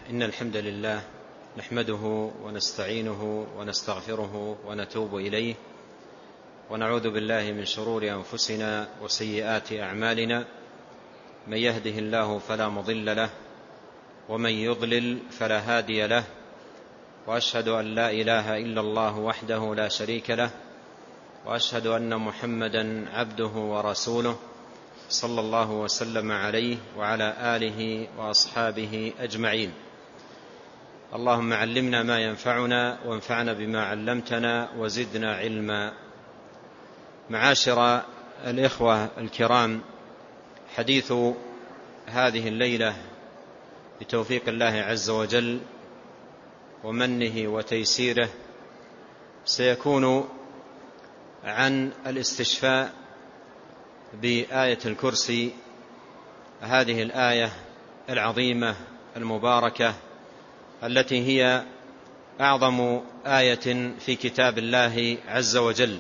إن الحمد لله نحمده ونستعينه ونستغفره ونتوب إليه، ونعوذ بالله من شرور أنفسنا وسيئات أعمالنا. من يهده الله فلا مضل له، ومن يضلل فلا هادي له، وأشهد أن لا إله إلا الله وحده لا شريك له، وأشهد أن محمدا عبده ورسوله صلى الله وسلم عليه وعلى آله وأصحابه أجمعين. اللهم علمنا ما ينفعنا وانفعنا بما علمتنا وزدنا علما. معاشر الإخوة الكرام، حديث هذه الليلة بتوفيق الله عز وجل ومنه وتيسيره سيكون عن الاستشفاء بآية الكرسي، هذه الآية العظيمة المباركة التي هي أعظم آية في كتاب الله عز وجل.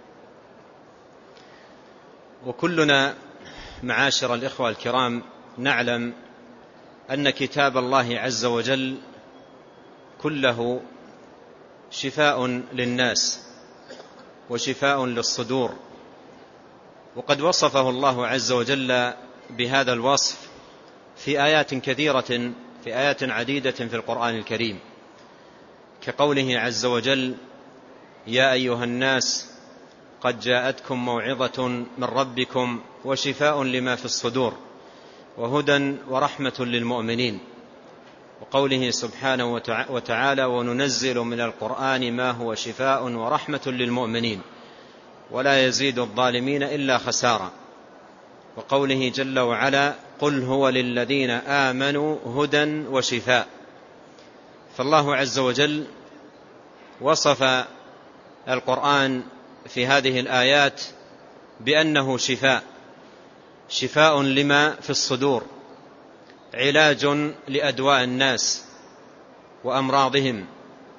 وكلنا معاشر الإخوة الكرام نعلم أن كتاب الله عز وجل كله شفاء للناس وشفاء للصدور، وقد وصفه الله عز وجل بهذا الوصف في آيات كثيرة، في آيات عديدة في القرآن الكريم، كقوله عز وجل: يا أيها الناس قد جاءتكم موعظة من ربكم وشفاء لما في الصدور وهدى ورحمة للمؤمنين. وقوله سبحانه وتعالى: وننزل من القرآن ما هو شفاء ورحمة للمؤمنين ولا يزيد الظالمين إلا خسارا. وقوله جل وعلا: قل هو للذين آمنوا هدى وشفاء. فالله عز وجل وصف القرآن في هذه الآيات بأنه شفاء لما في الصدور، علاج لأدواء الناس وأمراضهم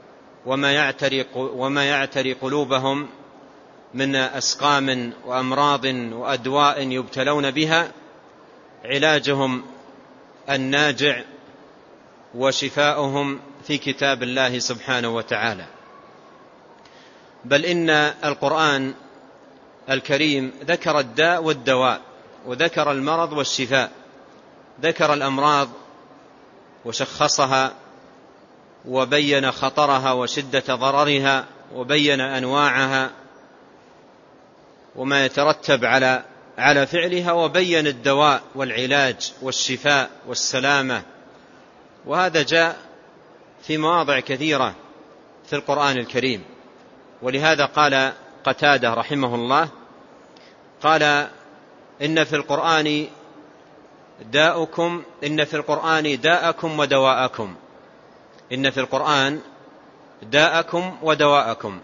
وما يعتري قلوبهم من أسقام وأمراض وأدواء يبتلون بها، علاجهم الناجع وشفاؤهم في كتاب الله سبحانه وتعالى. بل إن القرآن الكريم ذكر الداء والدواء، وذكر المرض والشفاء، ذكر الأمراض وشخصها وبين خطرها وشدة ضررها وبين أنواعها وما يترتب على فعلها، وبين الدواء والعلاج والشفاء والسلامة. وهذا جاء في مواضع كثيرة في القرآن الكريم. ولهذا قال قتادة رحمه الله، قال: إن في القرآن داءكم ودواءكم، إن في القرآن داءكم ودواءكم،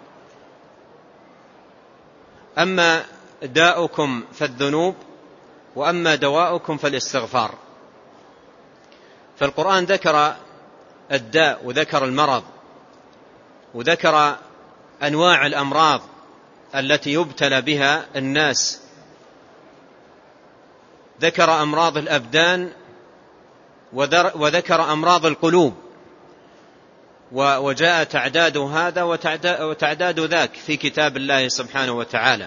أما داؤكم فالذنوب، وأما دواؤكم فالاستغفار. فالقرآن ذكر الداء وذكر المرض وذكر أنواع الأمراض التي يبتلى بها الناس، ذكر أمراض الأبدان وذكر أمراض القلوب، وجاء تعداد هذا وتعداد ذاك في كتاب الله سبحانه وتعالى.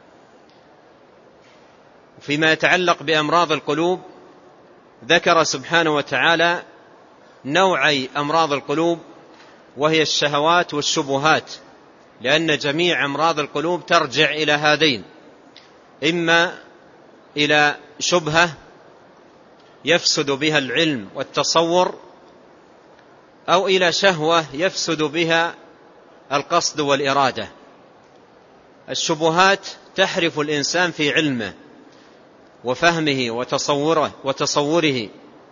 فيما يتعلق بأمراض القلوب ذكر سبحانه وتعالى نوعي أمراض القلوب، وهي الشهوات والشبهات، لأن جميع أمراض القلوب ترجع إلى هذين: إما إلى شبهة يفسد بها العلم والتصور، أو إلى شهوة يفسد بها القصد والإرادة. الشبهات تحرف الإنسان في علمه وفهمه وتصوره،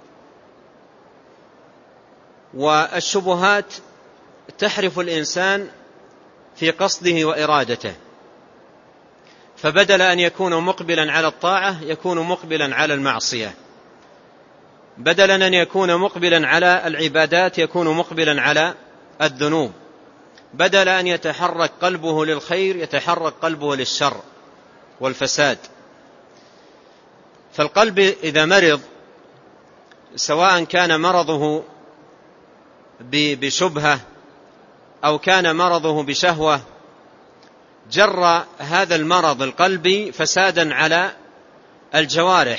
والشبهات تحرف الإنسان في قصده وإرادته، فبدل أن يكون مقبلا على الطاعة يكون مقبلا على المعصية، بدلا أن يكون مقبلا على العبادات يكون مقبلا على الذنوب، بدل أن يتحرك قلبه للخير يتحرك قلبه للشر والفساد. فالقلب إذا مرض، سواء كان مرضه بشبهة أو كان مرضه بشهوة، جر هذا المرض القلبي فسادا على الجوارح،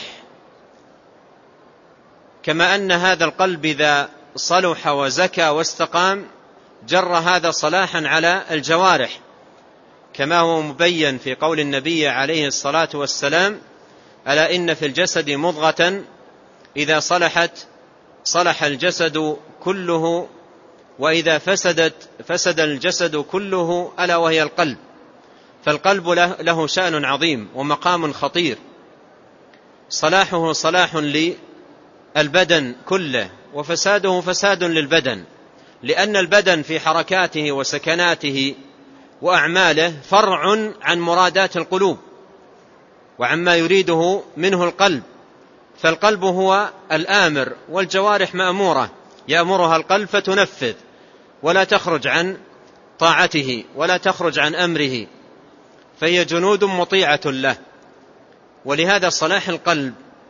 كما أن هذا القلب إذا صلح وزكى واستقام جر هذا صلاحا على الجوارح، كما هو مبين في قول النبي عليه الصلاة والسلام: ألا إن في الجسد مضغة إذا صلحت صلح الجسد كله، وإذا فسدت فسد الجسد كله، ألا وهي القلب. فالقلب له شأن عظيم ومقام خطير، صلاحه صلاح للبدن كله، وفساده فساد للبدن، لأن البدن في حركاته وسكناته وأعماله فرع عن مرادات القلوب وعما يريده منه القلب، فالقلب هو الآمر والجوارح مأمورة، يأمرها القلب فتنفذ ولا تخرج عن طاعته ولا تخرج عن أمره، فهي جنود مطيعة له. ولهذا صلاح القلب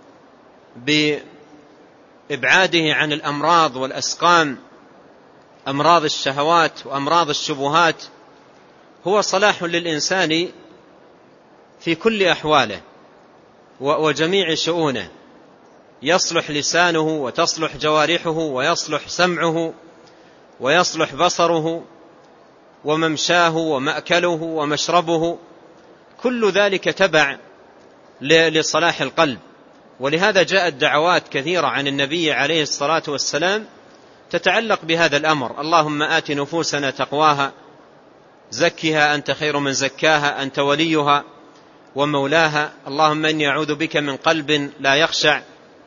بإبعاده عن الأمراض والأسقام، أمراض الشهوات وأمراض الشبهات، هو صلاح للإنسان في كل أحواله وجميع شؤونه، يصلح لسانه وتصلح جوارحه ويصلح سمعه ويصلح بصره وممشاه ومأكله ومشربه، كل ذلك تبع لصلاح القلب. ولهذا جاءت دعوات كثيرة عن النبي عليه الصلاة والسلام تتعلق بهذا الأمر: اللهم آت نفوسنا تقواها، زكها أنت خير من زكاها، أنت وليها ومولاها، اللهم إني أعوذ بك من قلب لا يخشع.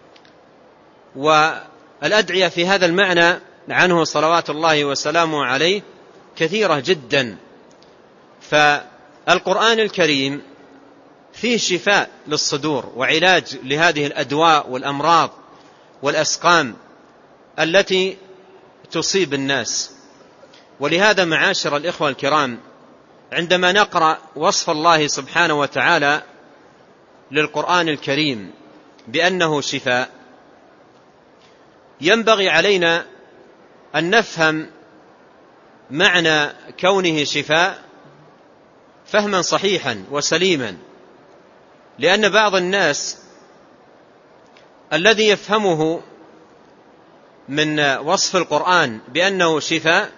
والأدعية في هذا المعنى عنه صلوات الله وسلامه عليه كثيرة جدا. فالقرآن الكريم فيه شفاء للصدور وعلاج لهذه الأدواء والأمراض والأسقام التي تصيب الناس. ولهذا معاشر الإخوة الكرام، عندما نقرأ وصف الله سبحانه وتعالى للقرآن الكريم بأنه شفاء، ينبغي علينا أن نفهم معنى كونه شفاء فهما صحيحا وسليما، لأن بعض الناس الذي يفهمه من وصف القرآن بأنه شفاء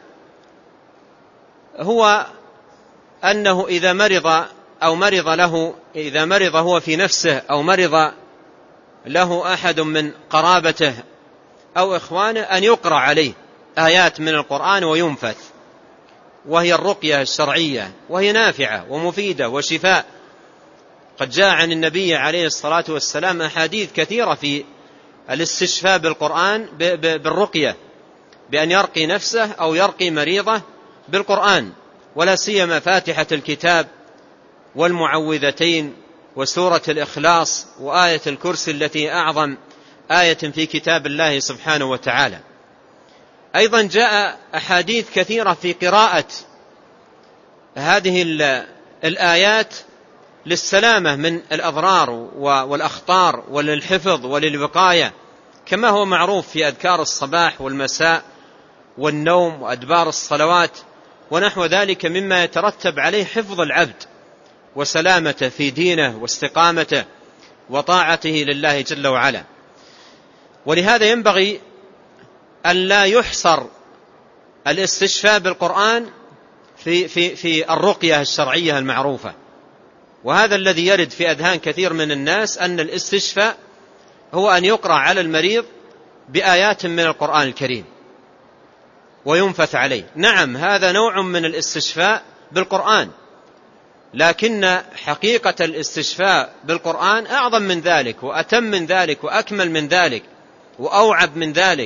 هو أنه إذا مرض أو مرض له، إذا مرض هو في نفسه أو مرض له أحد من قرابته أو إخوانه أن يقرأ عليه آيات من القرآن وينفث، وهي الرقية الشرعية، وهي نافعة ومفيدة وشفاء. قد جاء عن النبي عليه الصلاة والسلام أحاديث كثيرة في الاستشفاء بالقرآن بالرقية، بأن يرقي نفسه أو يرقي مريضه بالقرآن، ولا سيما فاتحة الكتاب والمعوذتين وسورة الإخلاص وآية الكرسي التي أعظم آية في كتاب الله سبحانه وتعالى. أيضا جاء أحاديث كثيرة في قراءة هذه الآيات للسلامة من الأضرار والأخطار وللحفظ وللوقاية، كما هو معروف في أذكار الصباح والمساء والنوم وأدبار الصلوات ونحو ذلك، مما يترتب عليه حفظ العبد وسلامته في دينه واستقامته وطاعته لله جل وعلا. ولهذا ينبغي أن لا يحصر الاستشفاء بالقرآن في الرقية الشرعية المعروفة، وهذا الذي يرد في أذهان كثير من الناس، أن الاستشفاء هو أن يقرأ على المريض بآيات من القرآن الكريم وينفث عليه. نعم، هذا نوع من الاستشفاء بالقرآن، لكن حقيقة الاستشفاء بالقرآن أعظم من ذلك وأتم من ذلك وأكمل من ذلك وأوعب من ذلك.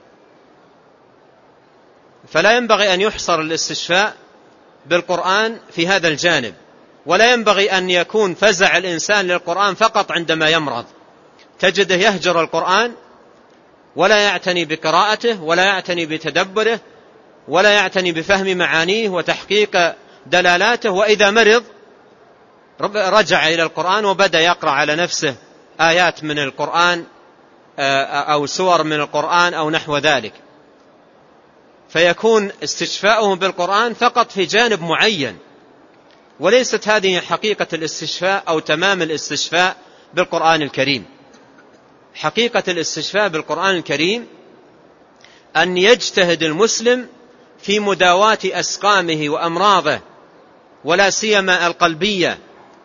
فلا ينبغي أن يحصر الاستشفاء بالقرآن في هذا الجانب، ولا ينبغي أن يكون فزع الإنسان للقرآن فقط عندما يمرض، تجده يهجر القرآن ولا يعتني بقراءته ولا يعتني بتدبره ولا يعتني بفهم معانيه وتحقيق دلالاته، وإذا مرض رجع إلى القرآن وبدأ يقرأ على نفسه آيات من القرآن أو سور من القرآن أو نحو ذلك. فيكون استشفاؤه بالقرآن فقط في جانب معين، وليست هذه حقيقة الاستشفاء أو تمام الاستشفاء بالقرآن الكريم. حقيقة الاستشفاء بالقرآن الكريم أن يجتهد المسلم في مداواة أسقامه وأمراضه، ولا سيما القلبية،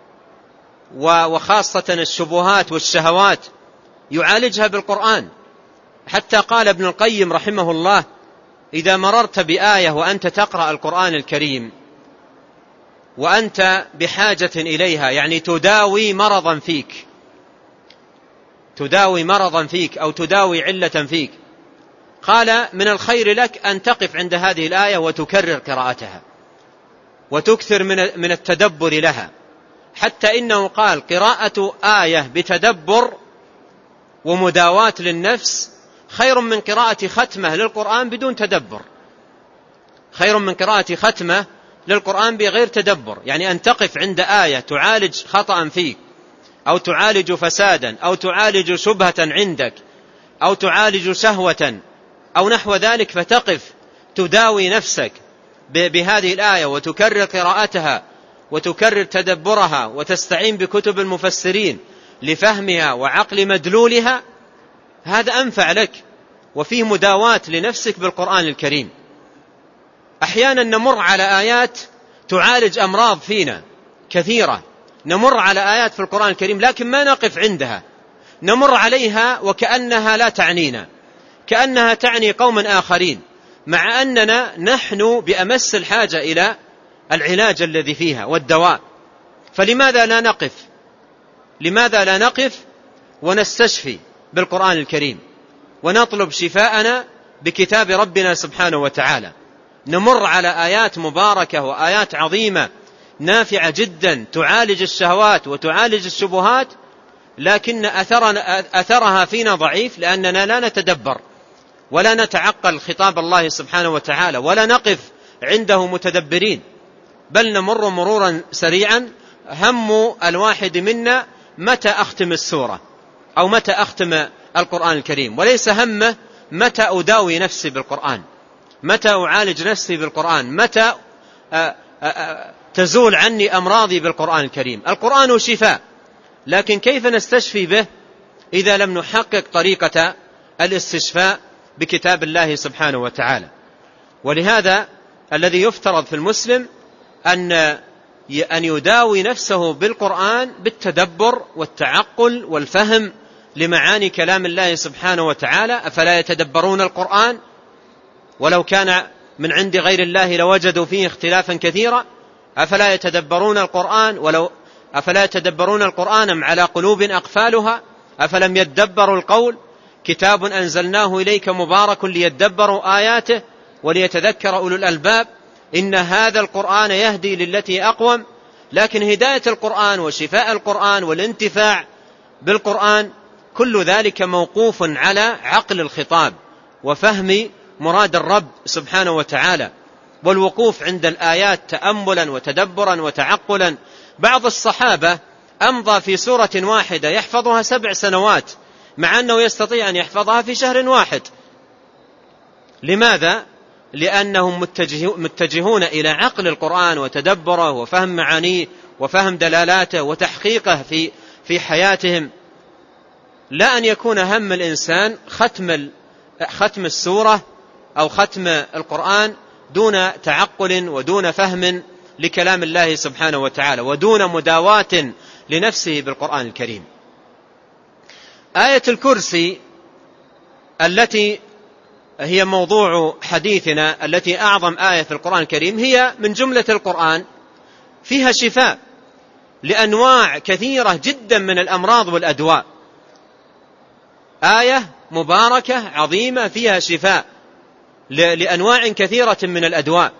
وخاصة الشبهات والشهوات، يعالجها بالقرآن. حتى قال ابن القيم رحمه الله: إذا مررت بآية وأنت تقرأ القرآن الكريم وأنت بحاجة إليها، يعني تداوي مرضا فيك، تداوي مرضا فيك أو تداوي علة فيك، قال: من الخير لك أن تقف عند هذه الآية وتكرر قراءتها وتكثر من التدبر لها، حتى إنه قال: قراءة آية بتدبر ومداواة للنفس خير من قراءة ختمة للقرآن بدون تدبر، خير من قراءة ختمة للقرآن بغير تدبر. يعني أن تقف عند آية تعالج خطأ فيك، أو تعالج فسادا، أو تعالج شبهة عندك، أو تعالج شهوة أو نحو ذلك، فتقف تداوي نفسك بهذه الآية وتكرر قراءتها وتكرر تدبرها وتستعين بكتب المفسرين لفهمها وعقل مدلولها، هذا أنفع لك وفيه مداواة لنفسك بالقرآن الكريم. أحيانا نمر على آيات تعالج أمراض فينا كثيرة، نمر على آيات في القرآن الكريم لكن ما نقف عندها، نمر عليها وكأنها لا تعنينا، كأنها تعني قوما آخرين، مع أننا نحن بأمس الحاجة إلى العلاج الذي فيها والدواء. فلماذا لا نقف؟ لماذا لا نقف ونستشفي بالقرآن الكريم ونطلب شفاءنا بكتاب ربنا سبحانه وتعالى؟ نمر على آيات مباركة وآيات عظيمة نافعة جدا تعالج الشهوات وتعالج الشبهات، لكن أثرها فينا ضعيف، لأننا لا نتدبر ولا نتعقل خطاب الله سبحانه وتعالى ولا نقف عنده متدبرين، بل نمر مرورا سريعا. هم الواحد منا متى أختم السورة أو متى أختم القرآن الكريم، وليس همه متى أداوي نفسي بالقرآن، متى أعالج نفسي بالقرآن، متى تزول عني أمراضي بالقرآن الكريم. القرآن شفاء، لكن كيف نستشفي به إذا لم نحقق طريقة الاستشفاء بكتاب الله سبحانه وتعالى؟ ولهذا الذي يفترض في المسلم أن يداوي نفسه بالقرآن بالتدبر والتعقل والفهم لمعاني كلام الله سبحانه وتعالى. أفلا يتدبرون القرآن ولو كان من عند غير الله لوجدوا فيه اختلافا كثيرا؟ أفلا يتدبرون القرآن أفلا يتدبرون القرآن أم على قلوب أقفالها؟ أفلم يدبروا القول؟ كتاب أنزلناه إليك مبارك ليدبروا آياته وليتذكر أولو الألباب. إن هذا القرآن يهدي للتي أقوم. لكن هداية القرآن وشفاء القرآن والانتفاع بالقرآن كل ذلك موقوف على عقل الخطاب وفهم مراد الرب سبحانه وتعالى، والوقوف عند الآيات تأملا وتدبرا وتعقلا. بعض الصحابة أمضى في سورة واحدة يحفظها 7 سنوات، مع أنه يستطيع أن يحفظها في شهر واحد. لماذا؟ لأنهم متجهون إلى عقل القرآن وتدبره وفهم معانيه وفهم دلالاته وتحقيقه في حياتهم، لا أن يكون هم الإنسان ختم السورة أو ختم القرآن دون تعقل ودون فهم لكلام الله سبحانه وتعالى ودون مداواة لنفسه بالقرآن الكريم. آية الكرسي التي هي موضوع حديثنا، التي أعظم آية في القرآن الكريم، هي من جملة القرآن، فيها شفاء لأنواع كثيرة جدا من الأمراض والأدواء. آية مباركة عظيمة فيها شفاء لأنواع كثيرة من الأدواء.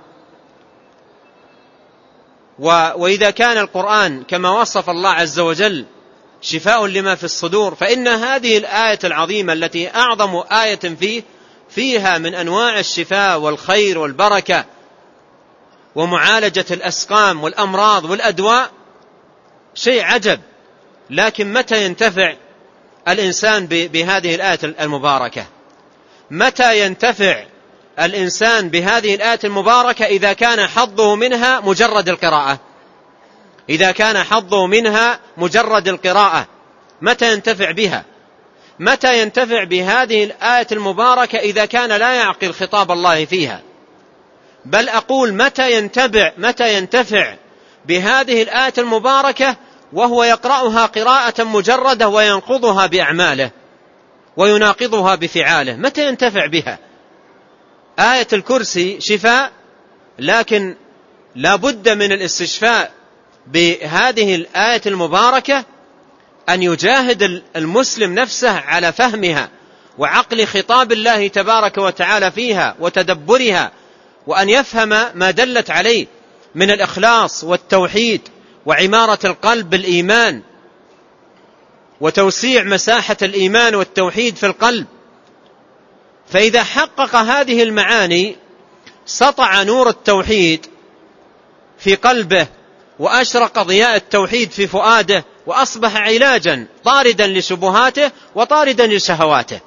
وإذا كان القرآن كما وصف الله عز وجل شفاء لما في الصدور، فإن هذه الآية العظيمة التي أعظم آية فيها من أنواع الشفاء والخير والبركة ومعالجة الأسقام والأمراض والأدواء شيء عجب. لكن متى ينتفع الإنسان بهذه الآية المباركة؟ متى ينتفع الإنسان بهذه الآية المباركة إذا كان حظه منها مجرد القراءة؟ إذا كان حظه منها مجرد القراءة متى ينتفع بها؟ متى ينتفع بهذه الآية المباركة إذا كان لا يعقل خطاب الله فيها؟ بل أقول متى ينتفع بهذه الآية المباركة وهو يقرأها قراءة مجردة وينقضها بأعماله ويناقضها بفعاله؟ متى ينتفع بها؟ آية الكرسي شفاء، لكن لا بد من الاستشفاء بهذه الآية المباركة، أن يجاهد المسلم نفسه على فهمها وعقل خطاب الله تبارك وتعالى فيها وتدبرها، وأن يفهم ما دلت عليه من الإخلاص والتوحيد وعمارة القلب بالإيمان وتوسيع مساحة الإيمان والتوحيد في القلب. فإذا حقق هذه المعاني سطع نور التوحيد في قلبه وأشرق ضياء التوحيد في فؤاده، وأصبح علاجا طاردا لشبهاته وطاردا لشهواته.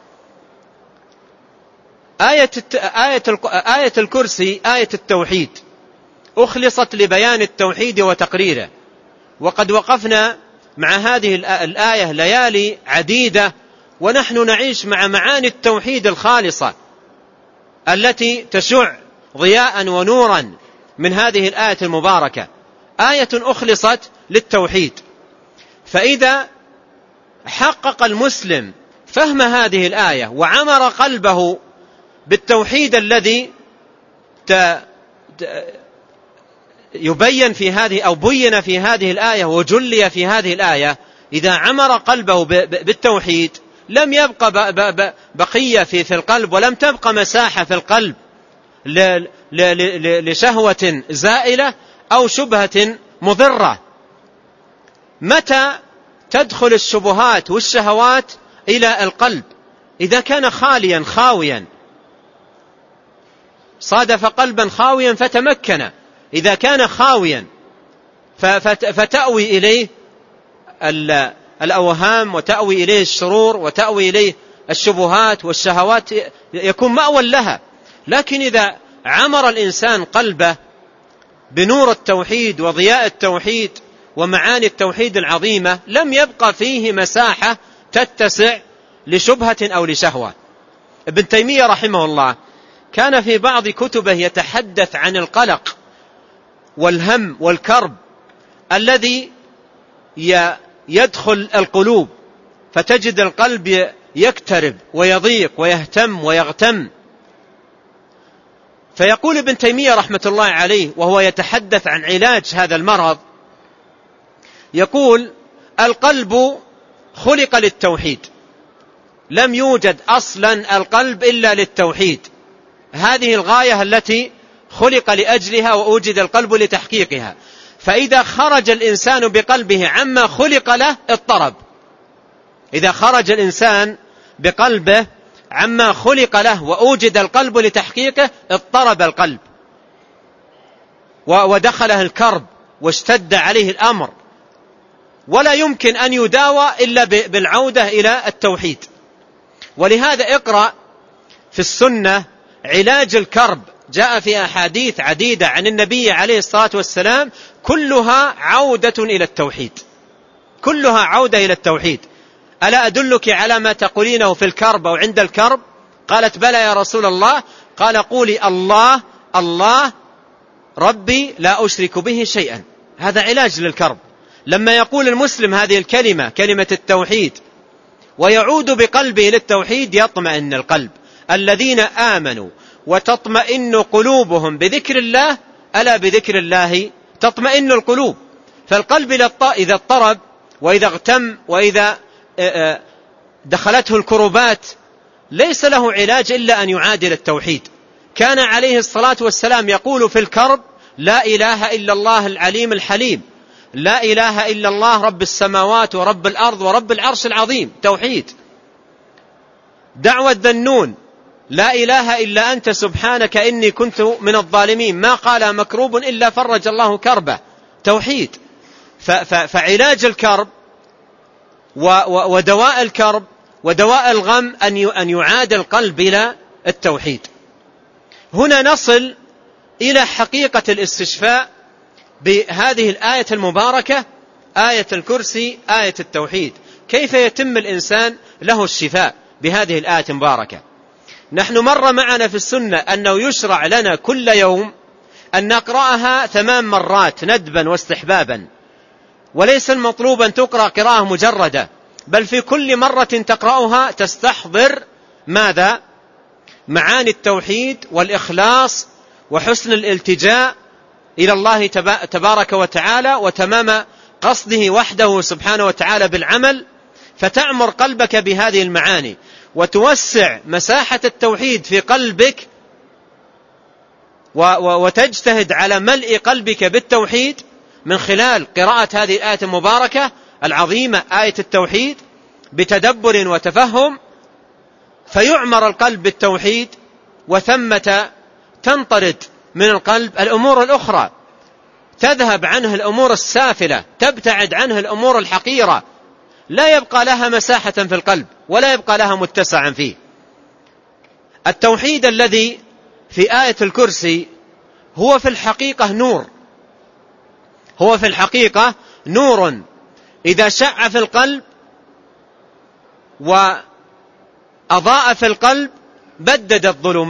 آية الكرسي آية التوحيد أخلصت لبيان التوحيد وتقريره، وقد وقفنا مع هذه الآية ليالي عديدة ونحن نعيش مع معاني التوحيد الخالصة التي تشع ضياء ونورا من هذه الآية المباركة. آية أخلصت للتوحيد. فإذا حقق المسلم فهم هذه الآية وعمر قلبه بالتوحيد الذي يبين في هذه أو بين في هذه الآية وجلي في هذه الآية، إذا عمر قلبه بالتوحيد لم يبقى بقية في القلب، ولم تبقى مساحة في القلب لشهوة زائلة أو شبهة مضرة. متى تدخل الشبهات والشهوات إلى القلب؟ إذا كان خاليا خاويا، صادف قلبا خاويا فتمكن. إذا كان خاويا فتأوي إليه الأوهام وتأوي إليه الشرور وتأوي إليه الشبهات والشهوات، يكون مأوى لها. لكن إذا عمر الإنسان قلبه بنور التوحيد وضياء التوحيد ومعاني التوحيد العظيمة، لم يبقى فيه مساحة تتسع لشبهة أو لشهوة. ابن تيمية رحمه الله كان في بعض كتبه يتحدث عن القلق والهم والكرب الذي يدخل القلوب، فتجد القلب يكترب ويضيق ويهتم ويغتم. فيقول ابن تيمية رحمة الله عليه وهو يتحدث عن علاج هذا المرض، يقول: القلب خلق للتوحيد، لم يوجد أصلا القلب إلا للتوحيد، هذه الغاية التي خلق لأجلها وأوجد القلب لتحقيقها. فإذا خرج الإنسان بقلبه عما خلق له اضطرب. إذا خرج الإنسان بقلبه عما خلق له وأوجد القلب لتحقيقه اضطرب القلب ودخله الكرب واشتد عليه الأمر، ولا يمكن أن يداوى إلا بالعودة إلى التوحيد. ولهذا اقرأ في السنة علاج الكرب، جاء في أحاديث عديدة عن النبي عليه الصلاة والسلام كلها عودة إلى التوحيد، كلها عودة إلى التوحيد. ألا أدلك على ما تقولينه في الكرب أو عند الكرب؟ قالت: بلى يا رسول الله. قال: قولي الله الله ربي لا أشرك به شيئا. هذا علاج للكرب. لما يقول المسلم هذه الكلمة، كلمة التوحيد، ويعود بقلبه للتوحيد، يطمئن القلب. الذين آمنوا وتطمئن قلوبهم بذكر الله، ألا بذكر الله تطمئن القلوب. فالقلب إذا اضطرب وإذا اغتم وإذا دخلته الكربات ليس له علاج إلا أن يعادل التوحيد. كان عليه الصلاة والسلام يقول في الكرب: لا إله إلا الله العليم الحليم، لا إله إلا الله رب السماوات ورب الأرض ورب العرش العظيم، توحيد. دعوة ذنون: لا إله إلا أنت سبحانك إني كنت من الظالمين، ما قال مكروب إلا فرج الله كربه، توحيد. فعلاج الكرب ودواء الكرب ودواء الغم أن يعاد القلب إلى التوحيد. هنا نصل إلى حقيقة الاستشفاء بهذه الآية المباركة، آية الكرسي، آية التوحيد. كيف يتم الإنسان له الشفاء بهذه الآية المباركة؟ نحن مر معنا في السنة أنه يشرع لنا كل يوم أن نقرأها 8 مرات ندبا واستحبابا، وليس المطلوب أن تقرأ قراءة مجردة، بل في كل مرة تقرأها تستحضر ماذا؟ معاني التوحيد والإخلاص وحسن الالتجاء إلى الله تبارك وتعالى، وتمام قصده وحده سبحانه وتعالى بالعمل، فتعمر قلبك بهذه المعاني وتوسع مساحة التوحيد في قلبك، وتجتهد على ملء قلبك بالتوحيد من خلال قراءة هذه الآية المباركة العظيمة، آية التوحيد، بتدبر وتفهم، فيعمر القلب بالتوحيد، وثمة تنطرد من القلب الأمور الأخرى، تذهب عنه الأمور السافلة، تبتعد عنه الأمور الحقيرة، لا يبقى لها مساحة في القلب ولا يبقى لها متسعا فيه. التوحيد الذي في آية الكرسي هو في الحقيقة نور، هو في الحقيقة نور إذا شع في القلب وأضاء في القلب بدد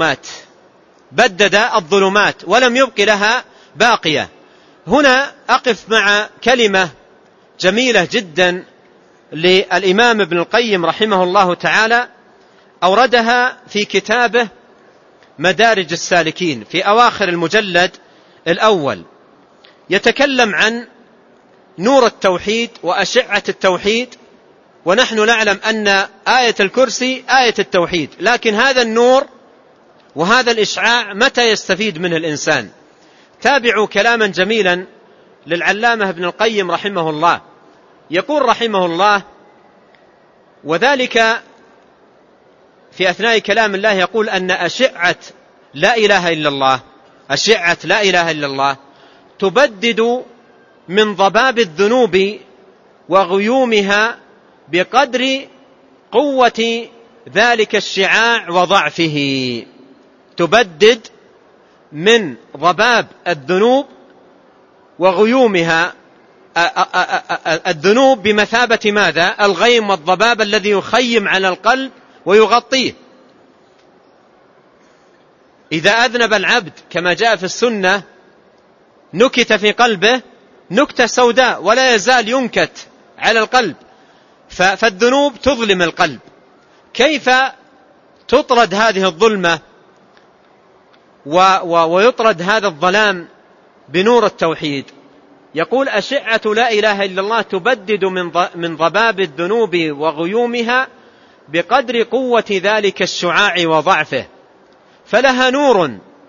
الظلمات ولم يبق لها باقية. هنا أقف مع كلمة جميلة جدا للإمام ابن القيم رحمه الله تعالى، أوردها في كتابه مدارج السالكين في أواخر المجلد الأول، يتكلم عن نور التوحيد وأشعة التوحيد، ونحن نعلم أن آية الكرسي آية التوحيد، لكن هذا النور وهذا الإشعاع متى يستفيد منه الإنسان؟ تابعوا كلاما جميلا للعلامة ابن القيم رحمه الله، يقول رحمه الله: وذلك في أثناء كلام الله يقول أن أشعة لا إله إلا الله، أشعة لا إله إلا الله تبدد من ضباب الذنوب وغيومها بقدر قوة ذلك الشعاع وضعفه. تبدد من ضباب الذنوب وغيومها، الذنوب بمثابة ماذا؟ الغيم والضباب الذي يخيم على القلب ويغطيه. إذا أذنب العبد كما جاء في السنة نكت في قلبه نكتة سوداء ولا يزال ينكت على القلب، فالذنوب تظلم القلب. كيف تطرد هذه الظلمة ويطرد هذا الظلام؟ بنور التوحيد. يقول: أشعة لا إله إلا الله تبدد من ضباب الذنوب وغيومها بقدر قوة ذلك الشعاع وضعفه، فلها نور،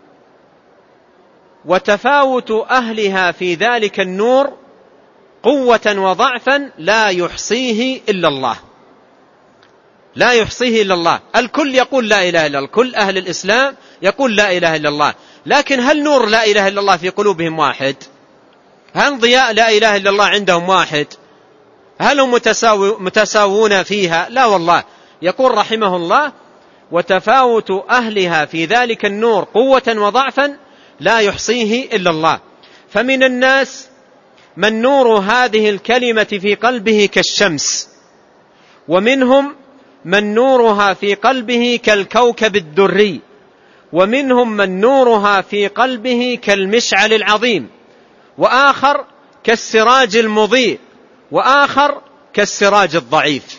وتفاوت أهلها في ذلك النور قوة وضعفا لا يحصيه إلا الله، لا يحصيه إلا الله. الكل يقول لا إله إلا الله، كل أهل الإسلام يقول لا إله إلا الله، لكن هل نور لا إله إلا الله في قلوبهم واحد؟ هل ضياء لا إله إلا الله عندهم واحد؟ هل هم متساوون فيها؟ لا والله. يقول رحمه الله: وتفاوت أهلها في ذلك النور قوة وضعفا لا يحصيه إلا الله. فمن الناس من نور هذه الكلمة في قلبه كالشمس، ومنهم من نورها في قلبه كالكوكب الدري، ومنهم من نورها في قلبه كالمشعل العظيم، وآخر كالسراج المضيء، وآخر كالسراج الضعيف.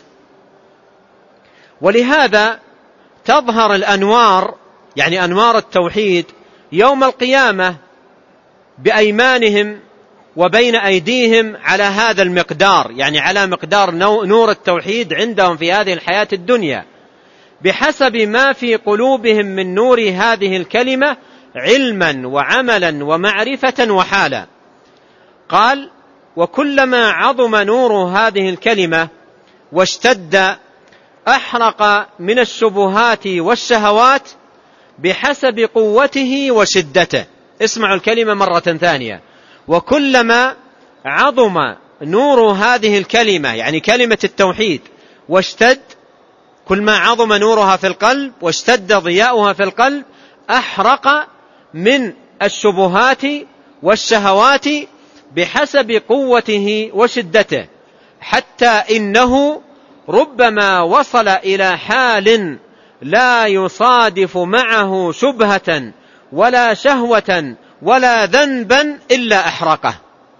ولهذا تظهر الأنوار، يعني أنوار التوحيد، يوم القيامة بأيمانهم وبين أيديهم على هذا المقدار، يعني على مقدار نور التوحيد عندهم في هذه الحياة الدنيا، بحسب ما في قلوبهم من نور هذه الكلمة علما وعملا ومعرفة وحالا. قال: وكلما عظم نور هذه الكلمة واشتد أحرق من الشبهات والشهوات بحسب قوته وشدته. اسمعوا الكلمة مرة ثانية: وكلما عظم نور هذه الكلمة، يعني كلمة التوحيد، واشتد، كل ما عظم نورها في القلب واشتد ضياؤها في القلب، أحرق من الشبهات والشهوات بحسب قوته وشدته، حتى إنه ربما وصل إلى حال لا يصادف معه شبهة ولا شهوة ولا ذنبا إلا أحرقه.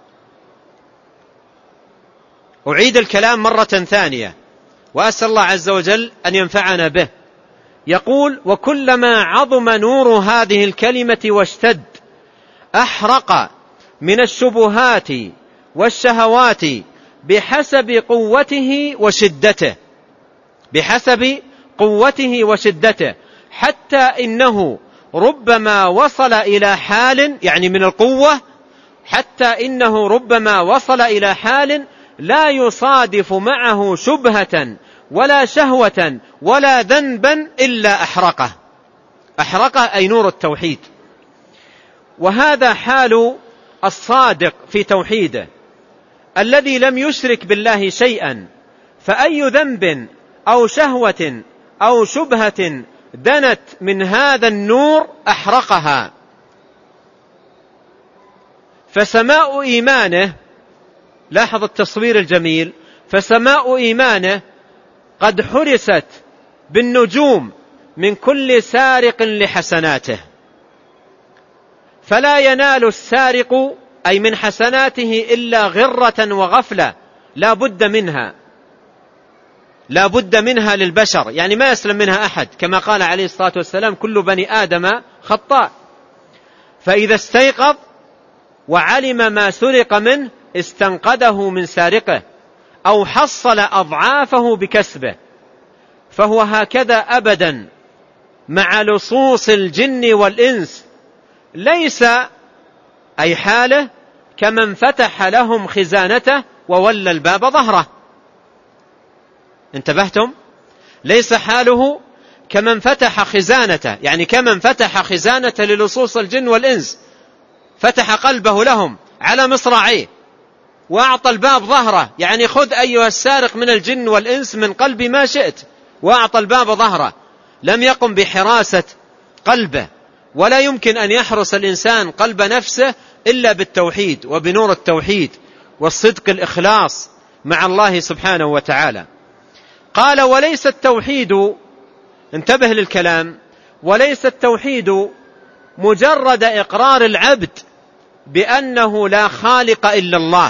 أعيد الكلام مرة ثانية وأسأل الله عز وجل أن ينفعنا به. يقول: وكلما عظم نور هذه الكلمة واشتد أحرق من الشبهات والشهوات بحسب قوته وشدته، بحسب قوته وشدته، حتى إنه ربما وصل إلى حال، يعني من القوة، حتى إنه ربما وصل إلى حال لا يصادف معه شبهة ولا شهوة ولا ذنبا إلا أحرقه. أحرقه أي نور التوحيد. وهذا حال الصادق في توحيده الذي لم يشرك بالله شيئا، فأي ذنب أو شهوة أو شبهة دنت من هذا النور أحرقها. فسماء إيمانه، لاحظ التصوير الجميل، فسماء إيمانه قد حرست بالنجوم من كل سارق لحسناته، فلا ينال السارق أي من حسناته إلا غرة وغفلة لا بد منها للبشر، يعني ما يسلم منها أحد، كما قال عليه الصلاة والسلام: كل بني آدم خطاء. فإذا استيقظ وعلم ما سرق منه استنقذه من سارقه أو حصل أضعافه بكسبه، فهو هكذا أبدا مع لصوص الجن والإنس، ليس أي حاله كمن فتح لهم خزانته وولى الباب ظهره. انتبهتم؟ ليس حاله كمن فتح خزانته، يعني كمن فتح خزانة للصوص الجن والإنس، فتح قلبه لهم على مصراعيه وأعطى الباب ظهره، يعني خذ أيها السارق من الجن والإنس من قلبي ما شئت، وأعطى الباب ظهره. لم يقم بحراسة قلبه، ولا يمكن أن يحرس الإنسان قلب نفسه إلا بالتوحيد وبنور التوحيد والصدق الإخلاص مع الله سبحانه وتعالى. قال: وليس التوحيد، انتبه للكلام، وليس التوحيد مجرد إقرار العبد بأنه لا خالق إلا الله،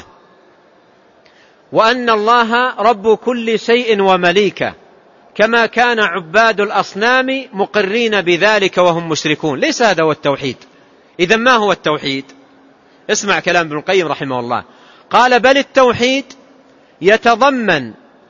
وأن الله رب كل شيء ومليكه، كما كان عباد الأصنام مقرين بذلك وهم مشركون. ليس هذا هو التوحيد. إذن ما هو التوحيد؟ اسمع كلام ابن القيم رحمه الله. قال: بل التوحيد يتضمن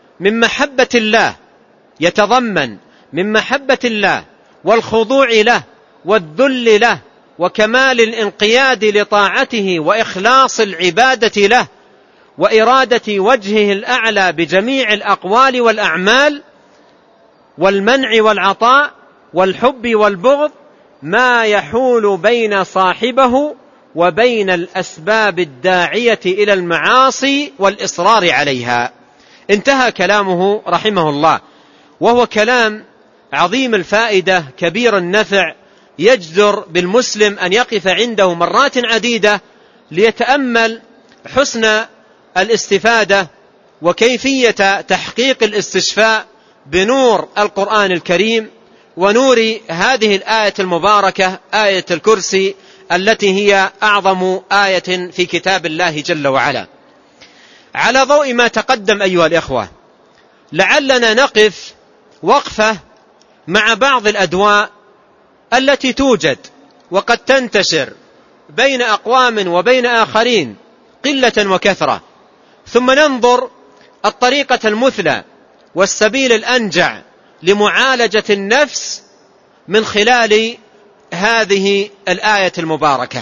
من محبة الله والخضوع له والذل له وكمال الانقياد لطاعته وإخلاص العبادة له وإرادة وجهه الأعلى بجميع الأقوال والأعمال والمنع والعطاء والحب والبغض، ما يحول بين صاحبه وبين الأسباب الداعية إلى المعاصي والإصرار عليها. انتهى كلامه رحمه الله، وهو كلام عظيم الفائدة كبير النفع، يجدر بالمسلم أن يقف عنده مرات عديدة ليتأمل حسن الاستفادة وكيفية تحقيق الاستشفاء بنور القرآن الكريم ونور هذه الآية المباركة، آية الكرسي، التي هي أعظم آية في كتاب الله جل وعلا. على ضوء ما تقدم أيها الإخوة، لعلنا نقف وقفة مع بعض الأدواء التي توجد وقد تنتشر بين أقوام وبين آخرين قلة وكثرة، ثم ننظر الطريقة المثلى والسبيل الأنجع لمعالجة النفس من خلال هذه الآية المباركة.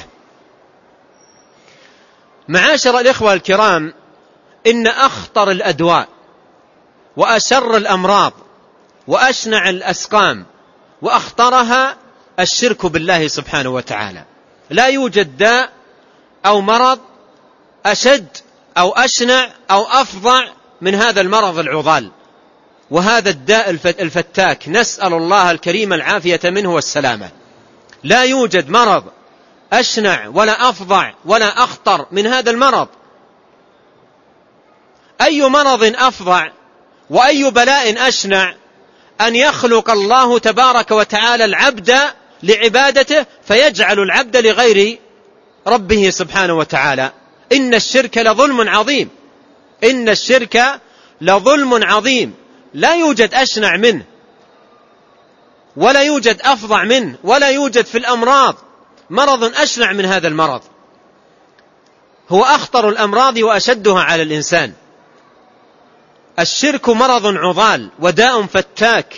معاشر الإخوة الكرام، إن أخطر الأدواء وأشر الأمراض وأشنع الأسقام وأخطرها الشرك بالله سبحانه وتعالى. لا يوجد داء أو مرض أشد أو أشنع أو أفظع من هذا المرض العضال وهذا الداء الفتاك، نسأل الله الكريم العافية منه والسلامة. لا يوجد مرض أشنع ولا أفظع ولا أخطر من هذا المرض. أي مرض أفظع وأي بلاء أشنع أن يخلق الله تبارك وتعالى العبد لعبادته فيجعل العبد لغير ربه سبحانه وتعالى. إن الشرك لظلم عظيم، إن الشرك لظلم عظيم، لا يوجد أشنع منه ولا يوجد أفظع منه ولا يوجد في الأمراض مرض أشنع من هذا المرض. هو أخطر الأمراض وأشدها على الإنسان. الشرك مرض عضال وداء فتاك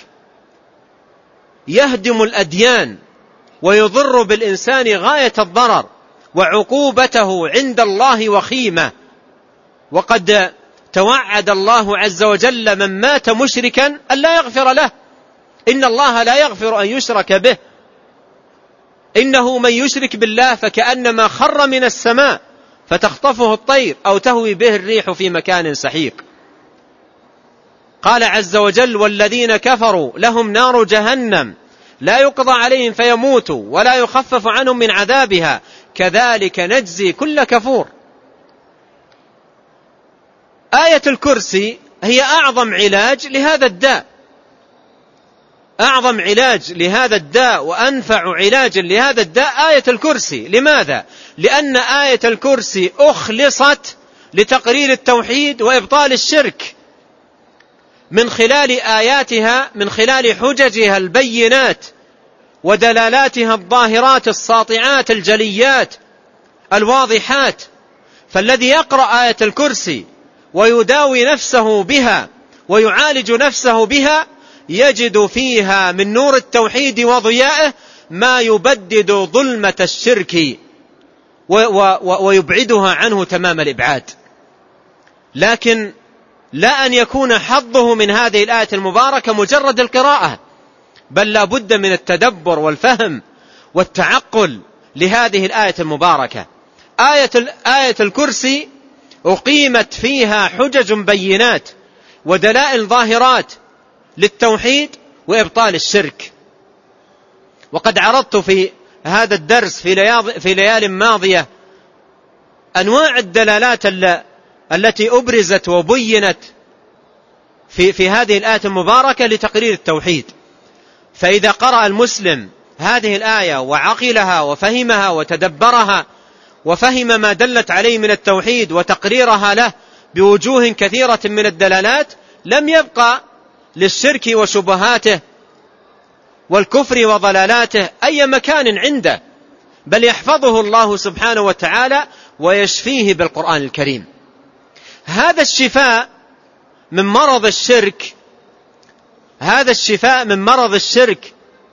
يهدم الأديان ويضر بالإنسان غاية الضرر، وعقوبته عند الله وخيمة. وقد توعد الله عز وجل من مات مشركا أن لا يغفر له. إن الله لا يغفر أن يشرك به، إنه من يشرك بالله فكأنما خر من السماء فتخطفه الطير أو تهوي به الريح في مكان سحيق. قال عز وجل: والذين كفروا لهم نار جهنم لا يقضى عليهم فيموتوا ولا يخفف عنهم من عذابها كذلك نجزي كل كفور. آية الكرسي هي أعظم علاج لهذا الداء، أعظم علاج لهذا الداء وأنفع علاج لهذا الداء آية الكرسي. لماذا؟ لأن آية الكرسي أخلصت لتقرير التوحيد وإبطال الشرك من خلال آياتها، من خلال حججها البينات ودلالاتها الظاهرات الساطعات الجليات الواضحات. فالذي يقرأ آية الكرسي ويداوي نفسه بها ويعالج نفسه بها يجد فيها من نور التوحيد وضيائه ما يبدد ظلمة الشرك ويبعدها عنه تمام الإبعاد. لكن لا أن يكون حظه من هذه الآية المباركة مجرد القراءة، بل لا بد من التدبر والفهم والتعقل لهذه الآية المباركة. آية الكرسي أقيمت فيها حجج بينات ودلائل ظاهرات للتوحيد وإبطال الشرك. وقد عرضت في هذا الدرس في ليال ماضية أنواع الدلالات التي أبرزت وبينت في هذه الآية المباركة لتقرير التوحيد. فإذا قرأ المسلم هذه الآية وعقلها وفهمها وتدبرها وفهم ما دلت عليه من التوحيد وتقريرها له بوجوه كثيرة من الدلالات، لم يبقى للشرك وشبهاته والكفر وضلالاته أي مكان عنده، بل يحفظه الله سبحانه وتعالى ويشفيه بالقرآن الكريم. هذا الشفاء من مرض الشرك، هذا الشفاء من مرض الشرك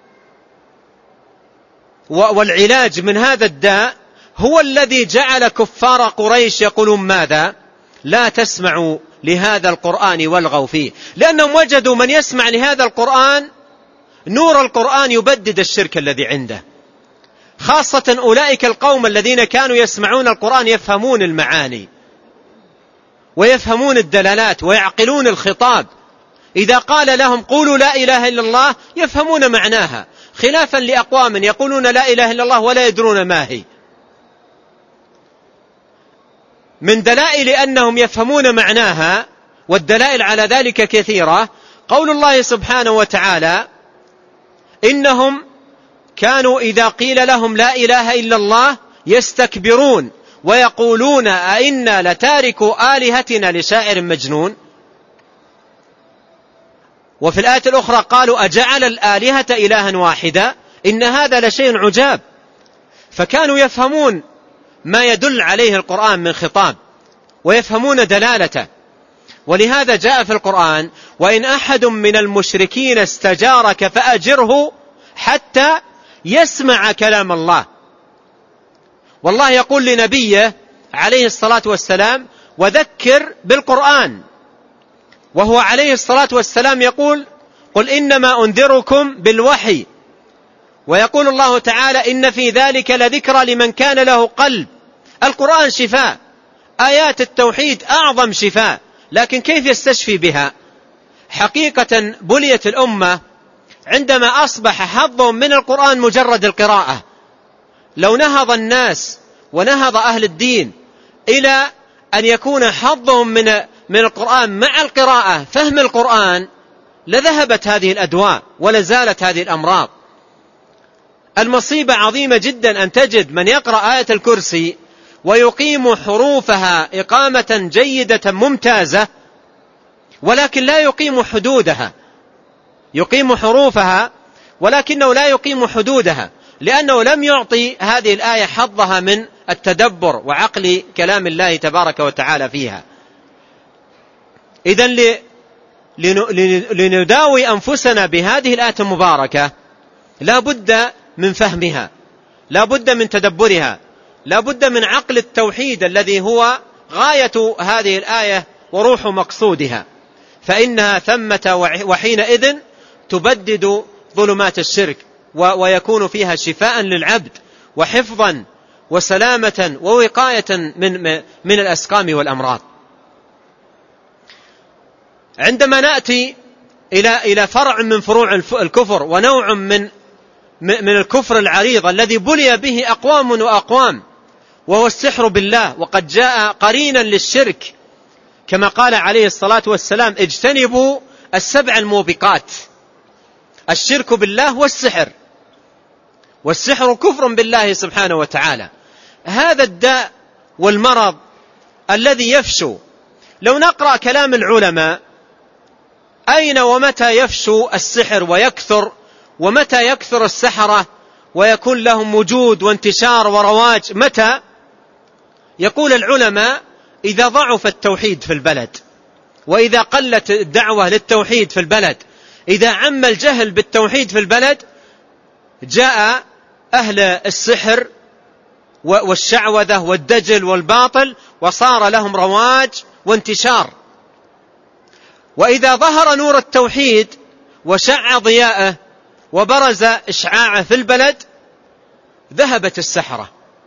والعلاج من هذا الداء هو الذي جعل كفار قريش يقولون ماذا؟ لا تسمعوا لهذا القرآن والغوا فيه، لأنهم وجدوا من يسمع لهذا القرآن نور القرآن يبدد الشرك الذي عنده، خاصة أولئك القوم الذين كانوا يسمعون القرآن يفهمون المعاني ويفهمون الدلالات ويعقلون الخطاب. إذا قال لهم قولوا لا إله إلا الله يفهمون معناها، خلافا لأقوام يقولون لا إله إلا الله ولا يدرون ما هي. من دلائل أنهم يفهمون معناها والدلائل على ذلك كثيرة قول الله سبحانه وتعالى: إنهم كانوا إذا قيل لهم لا إله إلا الله يستكبرون ويقولون أئنا لتاركوا آلهتنا لشاعر مجنون. وفي الآية الأخرى قالوا أجعل الآلهة إلها واحدا إن هذا لشيء عجاب. فكانوا يفهمون ما يدل عليه القرآن من خطاب ويفهمون دلالته. ولهذا جاء في القرآن: وإن أحد من المشركين استجارك فأجره حتى يسمع كلام الله. والله يقول لنبيه عليه الصلاة والسلام: وذكر بالقرآن، وهو عليه الصلاة والسلام يقول: قل إنما أنذركم بالوحي. ويقول الله تعالى: إن في ذلك لذكرى لمن كان له قلب. القرآن شفاء، آيات التوحيد أعظم شفاء، لكن كيف يستشفي بها؟ حقيقة بليت الأمة عندما أصبح حظهم من القرآن مجرد القراءة. لو نهض الناس ونهض أهل الدين إلى أن يكون حظهم من القرآن مع القراءة فهم القرآن لذهبت هذه الأدواء ولزالت هذه الأمراض. المصيبة عظيمة جدا أن تجد من يقرأ آية الكرسي ويقيم حروفها إقامة جيدة ممتازة، ولكن لا يقيم حدودها، يقيم حروفها ولكنه لا يقيم حدودها، لأنه لم يعطي هذه الآية حظها من التدبر وعقل كلام الله تبارك وتعالى فيها. إذن لنداوي أنفسنا بهذه الآية المباركة لا بد من فهمها، لا بد من تدبرها، لا بد من عقل التوحيد الذي هو غاية هذه الآية وروح مقصودها، فإنها ثمة وحينئذ تبدد ظلمات الشرك ويكون فيها شفاء للعبد وحفظا وسلامة ووقاية من الأسقام والأمراض. عندما نأتي إلى فرع من فروع الكفر ونوع من الكفر العريض الذي بلي به أقوام وأقوام، وهو السحر بالله، وقد جاء قرينا للشرك كما قال عليه الصلاة والسلام: اجتنبوا السبع الموبقات. الشرك بالله والسحر، والسحر كفر بالله سبحانه وتعالى. هذا الداء والمرض الذي يفشو، لو نقرأ كلام العلماء أين ومتى يفشو السحر ويكثر، ومتى يكثر السحرة ويكون لهم وجود وانتشار ورواج؟ متى؟ يقول العلماء: إذا ضعف التوحيد في البلد، وإذا قلت الدعوة للتوحيد في البلد، إذا عم الجهل بالتوحيد في البلد، جاء أهل السحر والشعوذة والدجل والباطل وصار لهم رواج وانتشار. وإذا ظهر نور التوحيد وشع ضياءه وبرز إشعاعه في البلد، ذهبت السحرة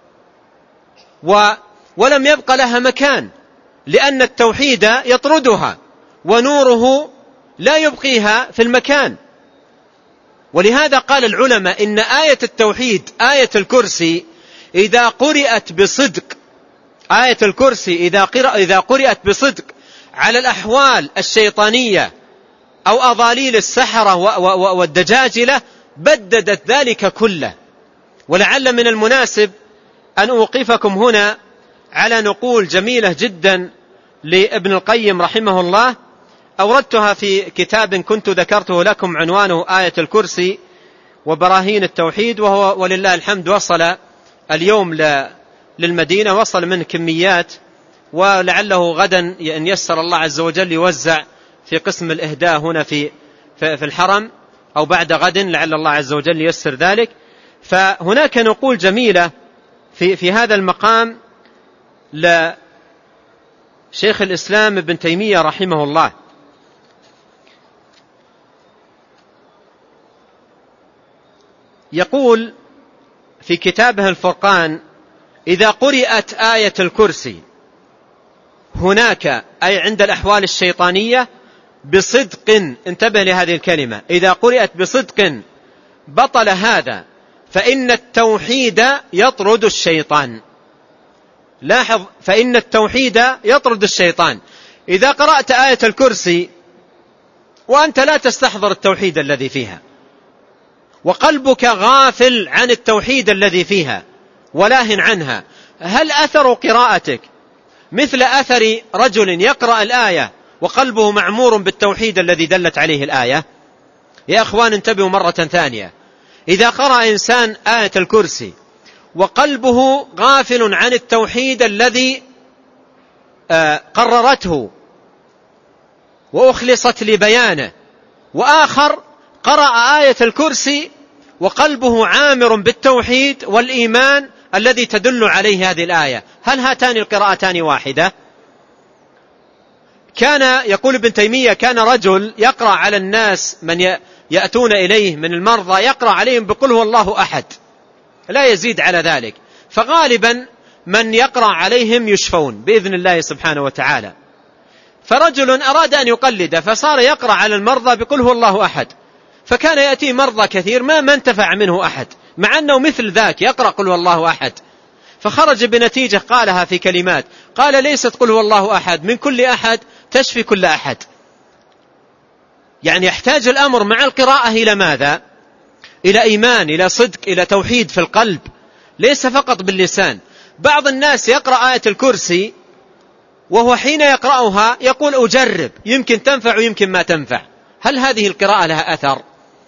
ولم يبق لها مكان، لأن التوحيد يطردها ونوره لا يبقيها في المكان. ولهذا قال العلماء إن آية التوحيد، آية الكرسي، إذا قرأت بصدق، آية الكرسي إذا قرأت بصدق على الأحوال الشيطانية أو أضاليل السحرة والدجاجلة بددت ذلك كله. ولعل من المناسب أن أوقفكم هنا على نقول جميلة جدا لابن القيم رحمه الله، أوردتها في كتاب كنت ذكرته لكم عنوانه آية الكرسي وبراهين التوحيد، وهو ولله الحمد وصل اليوم للمدينة، وصل من كميات، ولعله غدا أن يسر الله عز وجل يوزع في قسم الإهداء هنا في الحرم، أو بعد غد لعل الله عز وجل يسر ذلك. فهناك نقول جميلة في هذا المقام لشيخ الإسلام ابن تيمية رحمه الله، يقول في كتابه الفرقان: إذا قرأت آية الكرسي هناك، أي عند الأحوال الشيطانية، بصدق، انتبه لهذه الكلمة، إذا قرأت بصدق بطل هذا، فإن التوحيد يطرد الشيطان. لاحظ، فإن التوحيد يطرد الشيطان. إذا قرأت آية الكرسي وأنت لا تستحضر التوحيد الذي فيها، وقلبك غافل عن التوحيد الذي فيها ولاهن عنها، هل أثر قراءتك مثل أثر رجل يقرأ الآية وقلبه معمور بالتوحيد الذي دلت عليه الآية؟ يا أخوان انتبهوا مرة ثانية، إذا قرأ إنسان آية الكرسي وقلبه غافل عن التوحيد الذي قررته وأخلصت لبيانه، وآخر قرأ آية الكرسي وقلبه عامر بالتوحيد والإيمان الذي تدل عليه هذه الآية، هل هاتان القراءتان واحدة؟ كان يقول ابن تيمية: كان رجل يقرأ على الناس من يأتون إليه من المرضى، يقرأ عليهم بقل هو الله أحد، لا يزيد على ذلك، فغالبا من يقرأ عليهم يشفون بإذن الله سبحانه وتعالى. فرجل أراد أن يقلد، فصار يقرأ على المرضى بقل هو الله أحد، فكان يأتي مرضى كثير ما انتفع منه أحد، مع أنه مثل ذاك يقرأ قل هو الله أحد، فخرج بنتيجة قالها في كلمات، قال ليست قل هو الله أحد من كل أحد تشفي كل أحد. يعني يحتاج الأمر مع القراءة إلى ماذا؟ إلى إيمان، إلى صدق، إلى توحيد في القلب، ليس فقط باللسان. بعض الناس يقرأ آية الكرسي وهو حين يقرأها يقول أجرب، يمكن تنفع ويمكن ما تنفع. هل هذه القراءة لها أثر؟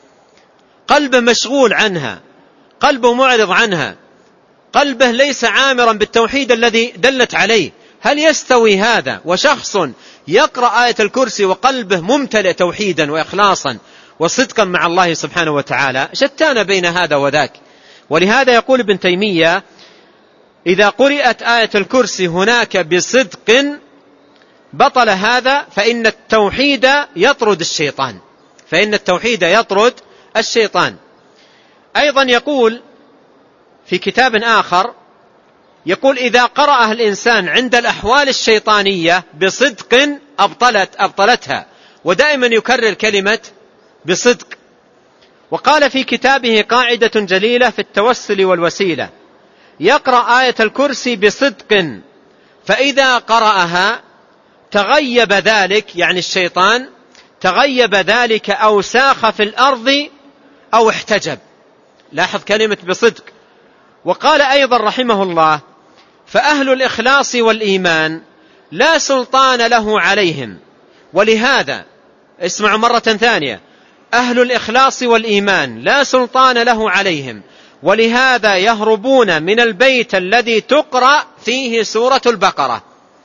قلبه مشغول عنها، قلبه معرض عنها، قلبه ليس عامرا بالتوحيد الذي دلت عليه. هل يستوي هذا وشخص يقرأ آية الكرسي وقلبه ممتلئ توحيدا وإخلاصا وصدقا مع الله سبحانه وتعالى؟ شتان بين هذا وذاك. ولهذا يقول ابن تيمية إذا قرأت آية الكرسي هناك بصدق بطل هذا، فإن التوحيد يطرد الشيطان، فإن التوحيد يطرد الشيطان. أيضا يقول في كتاب آخر، يقول إذا قرأها الإنسان عند الأحوال الشيطانية بصدق أبطلتها، ودائما يكرر كلمة بصدق. وقال في كتابه قاعدة جليلة في التوسل والوسيلة، يقرأ آية الكرسي بصدق، فإذا قرأها تغيب ذلك، يعني الشيطان تغيب ذلك أو ساخ في الأرض أو احتجب. لاحظ كلمة بصدق. وقال أيضا رحمه الله فأهل الإخلاص والإيمان لا سلطان له عليهم. ولهذا اسمعوا مرة ثانية، أهل الإخلاص والإيمان لا سلطان له عليهم، ولهذا يهربون من البيت الذي تقرأ فيه سورة البقرة،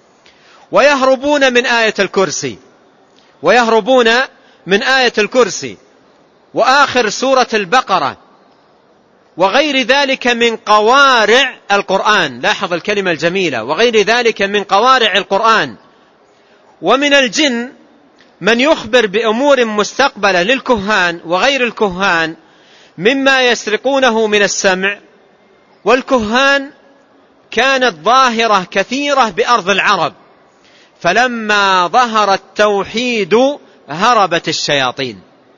ويهربون من آية الكرسي، ويهربون من آية الكرسي وآخر سورة البقرة وغير ذلك من قوارع القرآن. لاحظ الكلمة الجميلة، وغير ذلك من قوارع القرآن. ومن الجن من يخبر بأمور مستقبلة للكهان وغير الكهان مما يسرقونه من السمع. والكهان كانت ظاهرة كثيرة بأرض العرب، فلما ظهر التوحيد هربت الشياطين،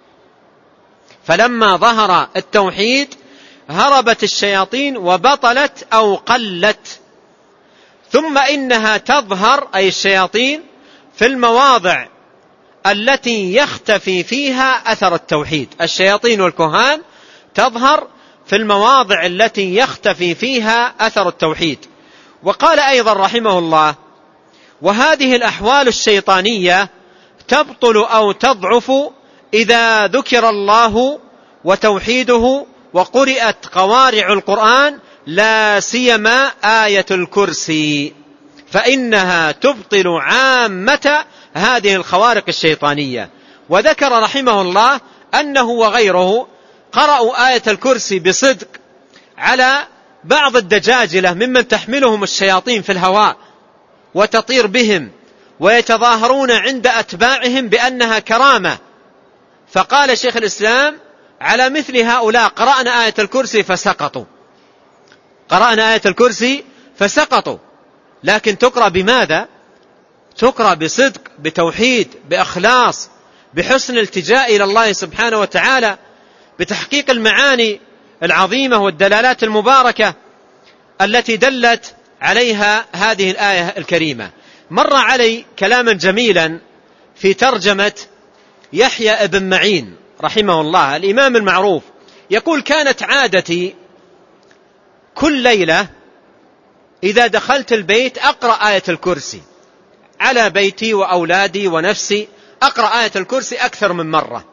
فلما ظهر التوحيد هربت الشياطين وبطلت أو قلت. ثم إنها تظهر أي الشياطين في المواضع التي يختفي فيها أثر التوحيد. الشياطين والكهان تظهر في المواضع التي يختفي فيها أثر التوحيد. وقال أيضا رحمه الله وهذه الأحوال الشيطانية تبطل أو تضعف إذا ذكر الله وتوحيده وقرأت قوارع القرآن، لا سيما آية الكرسي، فإنها تبطل عامة هذه الخوارق الشيطانية. وذكر رحمه الله أنه وغيره قرأوا آية الكرسي بصدق على بعض الدجاجلة ممن تحملهم الشياطين في الهواء وتطير بهم ويتظاهرون عند أتباعهم بأنها كرامة. فقال شيخ الإسلام على مثل هؤلاء قرأنا آية الكرسي فسقطوا، قرأنا آية الكرسي فسقطوا. لكن تقرأ بماذا؟ تقرأ بصدق، بتوحيد، بإخلاص، بحسن التجاء إلى الله سبحانه وتعالى، بتحقيق المعاني العظيمة والدلالات المباركة التي دلت عليها هذه الآية الكريمة. مر علي كلاما جميلا في ترجمة يحيى ابن معين رحمه الله، الإمام المعروف، يقول كانت عادتي كل ليلة إذا دخلت البيت أقرأ آية الكرسي على بيتي وأولادي ونفسي، أقرأ آية الكرسي أكثر من مرة.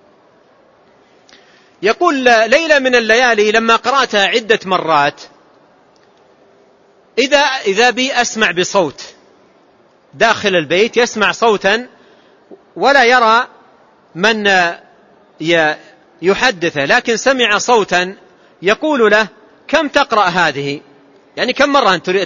يقول ليلة من الليالي لما قرأتها عدة مرات إذا بي أسمع بصوت داخل البيت، يسمع صوتا ولا يرى من يحدثه، لكن سمع صوتا يقول له كم تقرأ هذه؟ يعني كم مرة أنت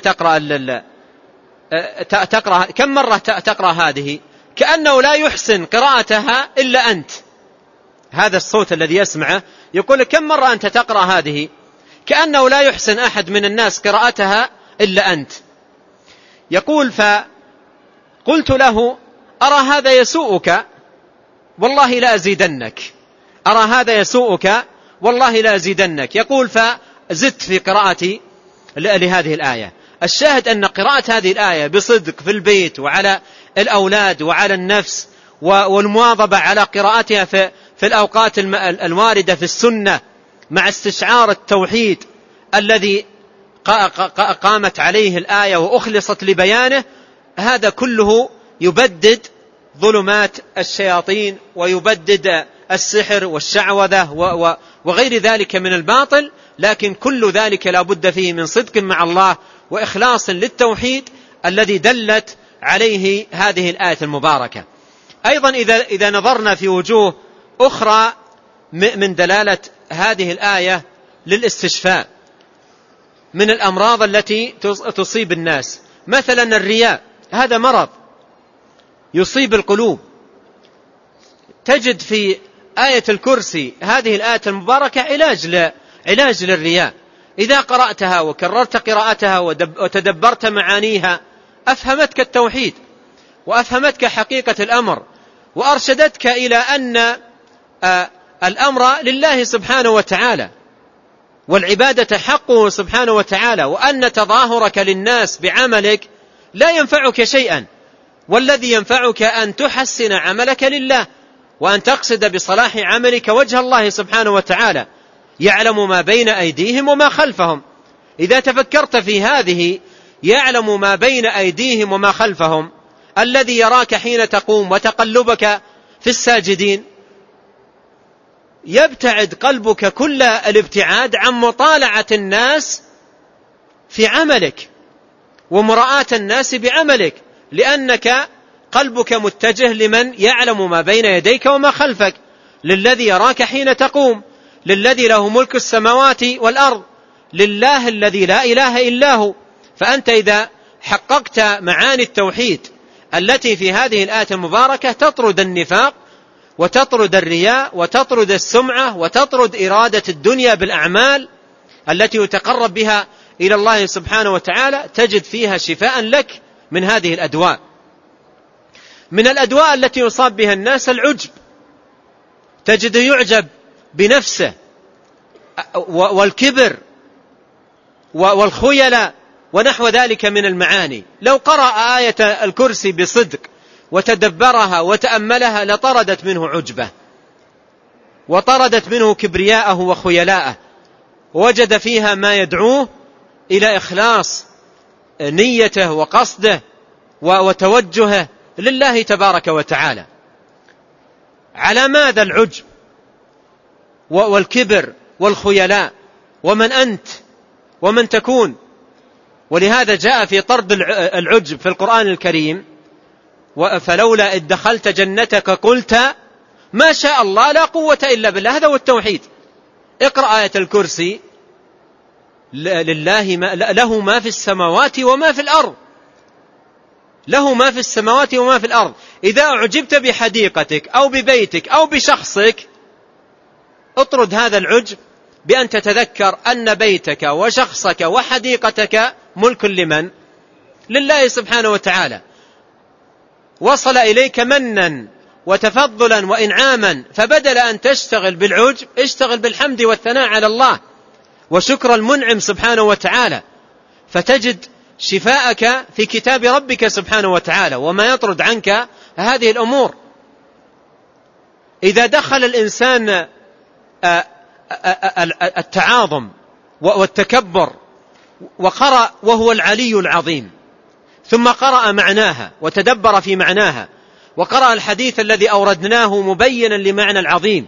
تقرأ كم مرة تقرأ هذه؟ كأنه لا يحسن قراءتها إلا أنت. هذا الصوت الذي يسمعه يقول كم مرة أنت تقرأ هذه؟ كأنه لا يحسن أحد من الناس قراءتها إلا أنت. يقول فقلت له أرى هذا يسوءك، والله لا أزيدنك. أرى هذا يسوءك والله لا أزيدنك. يقول فزدت في قراءتي لهذه الآية. الشاهد أن قراءة هذه الآية بصدق في البيت وعلى الأولاد وعلى النفس والمواظبة على قراءتها في الأوقات الواردة في السنة مع استشعار التوحيد الذي قامت عليه الآية وأخلصت لبيانه، هذا كله يبدد ظلمات الشياطين ويبدد السحر والشعوذة وغير ذلك من الباطل. لكن كل ذلك لا بد فيه من صدق مع الله وإخلاص للتوحيد الذي دلت عليه هذه الآية المباركة. أيضا إذا نظرنا في وجوه أخرى من دلالة هذه الآية للاستشفاء من الأمراض التي تصيب الناس، مثلا الرياء، هذا مرض يصيب القلوب. تجد في آية الكرسي هذه الآية المباركة علاج للرياء. إذا قرأتها وكررت قراءتها وتدبرت معانيها أفهمتك التوحيد وأفهمتك حقيقة الأمر وأرشدتك إلى أن الأمر لله سبحانه وتعالى والعبادة حقه سبحانه وتعالى، وأن تظاهرك للناس بعملك لا ينفعك شيئا، والذي ينفعك أن تحسن عملك لله وأن تقصد بصلاح عملك وجه الله سبحانه وتعالى. يعلم ما بين أيديهم وما خلفهم. إذا تفكرت في هذه يعلم ما بين أيديهم وما خلفهم، الذي يراك حين تقوم وتقلبك في الساجدين، يبتعد قلبك كل الابتعاد عن مطالعة الناس في عملك ومراءة الناس بعملك، لأنك قلبك متجه لمن يعلم ما بين يديك وما خلفك، للذي يراك حين تقوم، للذي له ملك السماوات والأرض، لله الذي لا إله إلا هو. فأنت إذا حققت معاني التوحيد التي في هذه الآية المباركة تطرد النفاق وتطرد الرياء وتطرد السمعة وتطرد إرادة الدنيا بالأعمال التي يتقرب بها إلى الله سبحانه وتعالى، تجد فيها شفاء لك من هذه الأدواء. من الأدواء التي يصاب بها الناس العجب، تجد يعجب بنفسه والكبر والخيلاء ونحو ذلك من المعاني. لو قرأ آية الكرسي بصدق وتدبرها وتأملها لطردت منه عجبه وطردت منه كبرياءه وخيلاءه، ووجد فيها ما يدعوه إلى إخلاص نيته وقصده وتوجهه لله تبارك وتعالى. على ماذا العجب والكبر والخيلاء؟ ومن أنت ومن تكون؟ ولهذا جاء في طرد العجب في القرآن الكريم: فلولا إذ دخلت جنتك قلت ما شاء الله لا قوة إلا بالله. هذا هو التوحيد. اقرأ آية الكرسي: له ما في السماوات وما في الأرض، له ما في السماوات وما في الأرض. إذا أعجبت بحديقتك أو ببيتك أو بشخصك اطرد هذا العجب بأن تتذكر أن بيتك وشخصك وحديقتك ملك لمن؟ لله سبحانه وتعالى. وصل إليك منا وتفضلا وإنعاما، فبدل أن تشتغل بالعجب اشتغل بالحمد والثناء على الله وشكر المنعم سبحانه وتعالى، فتجد شفاءك في كتاب ربك سبحانه وتعالى وما يطرد عنك هذه الأمور. إذا دخل الإنسان التعاظم والتكبر وقرأ وهو العلي العظيم ثم قرأ معناها وتدبر في وقرأ الحديث الذي أوردناه مبينا لمعنى العظيم،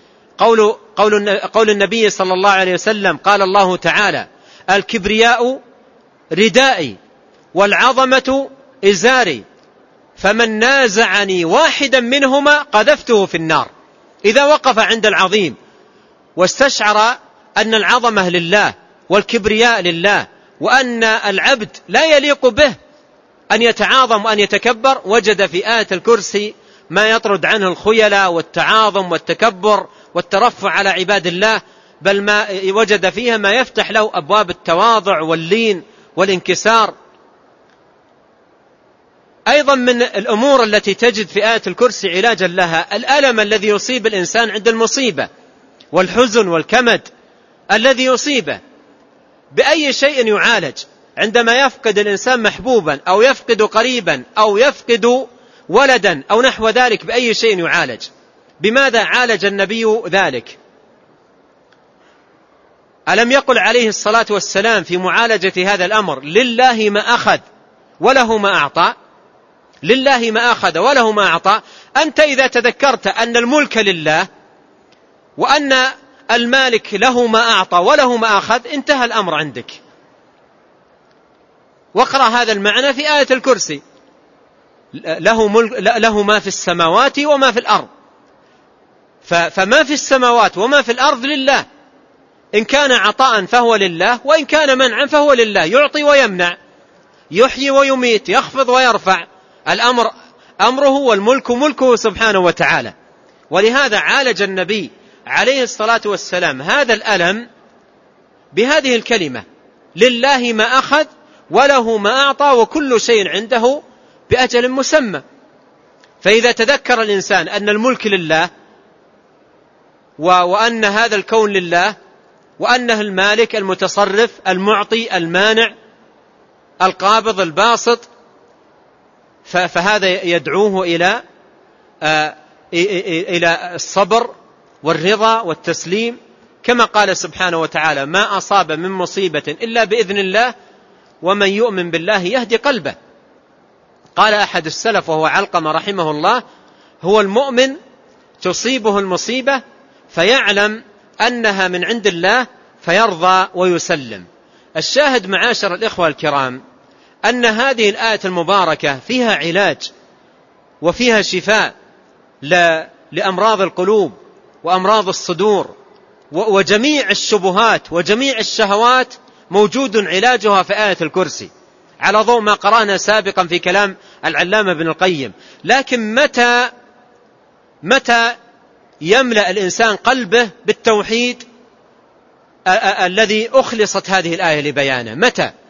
قول النبي صلى الله عليه وسلم: قال الله تعالى: الكبرياء ردائي والعظمة إزاري فمن نازعني واحدا منهما قذفته في النار. إذا وقف عند العظيم واستشعر أن العظمة لله والكبرياء لله وأن العبد لا يليق به أن يتعاظم وأن يتكبر، وجد في آية الكرسي ما يطرد عنه الخيلاء والتعاظم والتكبر والترفع على عباد الله، بل ما وجد فيها ما يفتح له أبواب التواضع واللين والانكسار. أيضا من الأمور التي تجد في آية الكرسي علاجا لها الألم الذي يصيب الإنسان عند المصيبة، والحزن والكمد الذي يصيبه. بأي شيء يعالج؟ عندما يفقد الإنسان محبوبا أو يفقد قريبا أو يفقد ولدا أو نحو ذلك، بأي شيء يعالج؟ بماذا عالج النبي ذلك؟ ألم يقل عليه الصلاة والسلام في معالجة هذا الأمر: لله ما أخذ وله ما أعطى؟ لله ما أخذ وله ما أعطى. أنت إذا تذكرت أن الملك لله وأن المالك له ما أعطى وله ما أخذ، انتهى الأمر عندك. واقرأ هذا المعنى في آية الكرسي: له ما في السماوات وما في الأرض. فما في السماوات وما في الأرض لله، إن كان عطاء فهو لله، وإن كان منعا فهو لله، يعطي ويمنع، يحيي ويميت، يخفض ويرفع، الأمر أمره والملك ملكه سبحانه وتعالى. ولهذا عالج النبي عليه الصلاة والسلام هذا الألم بهذه الكلمة: لله ما أخذ وله ما أعطى وكل شيء عنده بأجل مسمى. فإذا تذكر الإنسان أن الملك لله وأن هذا الكون لله وأنه المالك المتصرف المعطي المانع القابض الباسط، فهذا يدعوه إلى الصبر والرضا والتسليم، كما قال سبحانه وتعالى: ما أصاب من مصيبة إلا بإذن الله ومن يؤمن بالله يهدي قلبه. قال أحد السلف وهو علقمة رحمه الله: هو المؤمن تصيبه المصيبة فيعلم أنها من عند الله فيرضى ويسلم. الشاهد معاشر الإخوة الكرام أن هذه الآية المباركة فيها علاج وفيها شفاء لأمراض القلوب وأمراض الصدور وجميع الشبهات وجميع الشهوات، موجود علاجها في آية الكرسي، على ضوء ما قرأنا سابقا في كلام العلامة ابن القيم. لكن متى يملأ الإنسان قلبه بالتوحيد الذي أخلصت هذه الآية لبيانه؟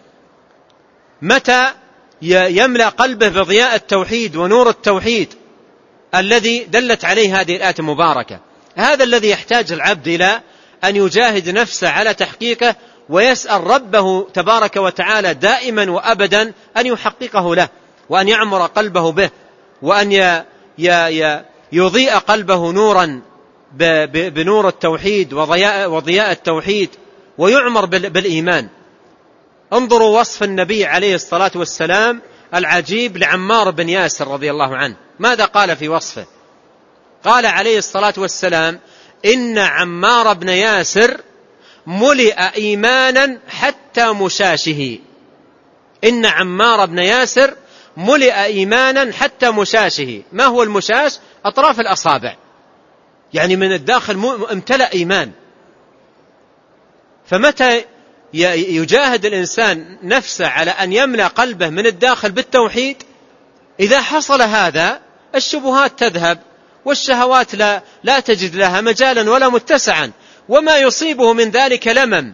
متى يملأ قلبه بضياء التوحيد ونور التوحيد الذي دلت عليه هذه الآية المباركة؟ هذا الذي يحتاج العبد إلى أن يجاهد نفسه على تحقيقه، ويسأل ربه تبارك وتعالى دائما وأبدا أن يحققه له، وأن يعمر قلبه به، وأن يضيء قلبه نورا بنور التوحيد وضياء التوحيد، ويعمر بالإيمان. انظروا وصف النبي عليه الصلاة والسلام العجيب لعمار بن ياسر رضي الله عنه، ماذا قال في وصفه؟ قال عليه الصلاة والسلام: إن عمار بن ياسر ملئ إيمانا حتى مشاشه. إن عمار بن ياسر ملئ إيمانا حتى مشاشه. ما هو المشاش؟ أطراف الأصابع، يعني من الداخل امتلأ إيمان. فمتى يجاهد الإنسان نفسه على أن يملأ قلبه من الداخل بالتوحيد، إذا حصل هذا الشبهات تذهب والشهوات لا تجد لها مجالا ولا متسعا، وما يصيبه من ذلك لمم،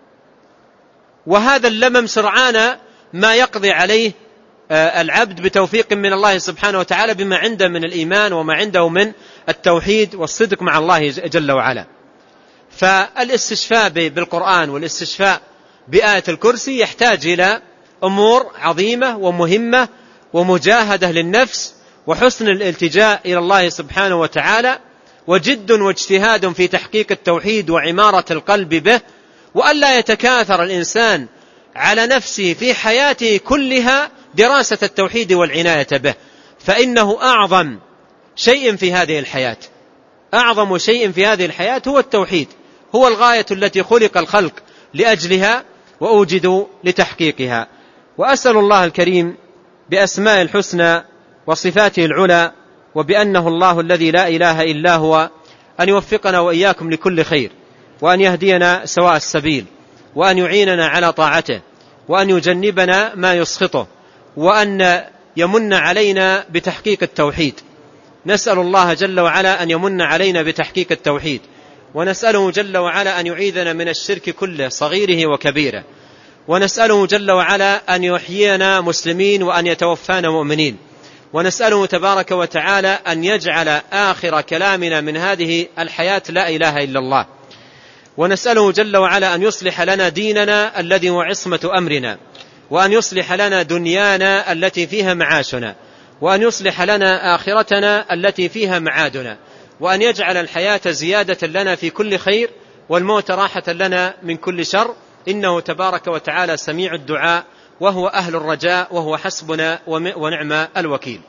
وهذا اللمم سرعان ما يقضي عليه العبد بتوفيق من الله سبحانه وتعالى بما عنده من الإيمان وما عنده من التوحيد والصدق مع الله جل وعلا. فالاستشفاء بالقرآن والاستشفاء بآية الكرسي يحتاج إلى أمور عظيمة ومهمة، ومجاهدة للنفس، وحسن الالتجاء إلى الله سبحانه وتعالى، وجد واجتهاد في تحقيق التوحيد وعمارة القلب به، وأن لا يتكاثر الإنسان على نفسه في حياته كلها دراسة التوحيد والعناية به، فإنه أعظم شيء في هذه الحياة. أعظم شيء في هذه الحياة هو التوحيد، هو الغاية التي خلق الخلق لأجلها وأوجدوا لتحقيقها. وأسأل الله الكريم بأسماء الحسنى وصفاته العلى وبأنه الله الذي لا إله إلا هو أن يوفقنا وإياكم لكل خير، وأن يهدينا سواء السبيل، وأن يعيننا على طاعته، وأن يجنبنا ما يسخطه، وأن يمن علينا بتحقيق التوحيد. نسأل الله جل وعلا أن يمن علينا بتحقيق التوحيد، ونسأله جل وعلا أن يعيذنا من الشرك كله صغيره وكبيره، ونسأله جل وعلا أن يحيينا مسلمين وأن يتوفانا مؤمنين. ونسأله تبارك وتعالى أن يجعل آخر كلامنا من هذه الحياة لا إله إلا الله، ونسأله جل وعلا أن يصلح لنا ديننا الذي هو عصمة أمرنا، وأن يصلح لنا دنيانا التي فيها معاشنا، وأن يصلح لنا آخرتنا التي فيها معادنا، وأن يجعل الحياة زيادة لنا في كل خير والموت راحة لنا من كل شر، إنه تبارك وتعالى سميع الدعاء وهو أهل الرجاء وهو حسبنا ونعم الوكيل.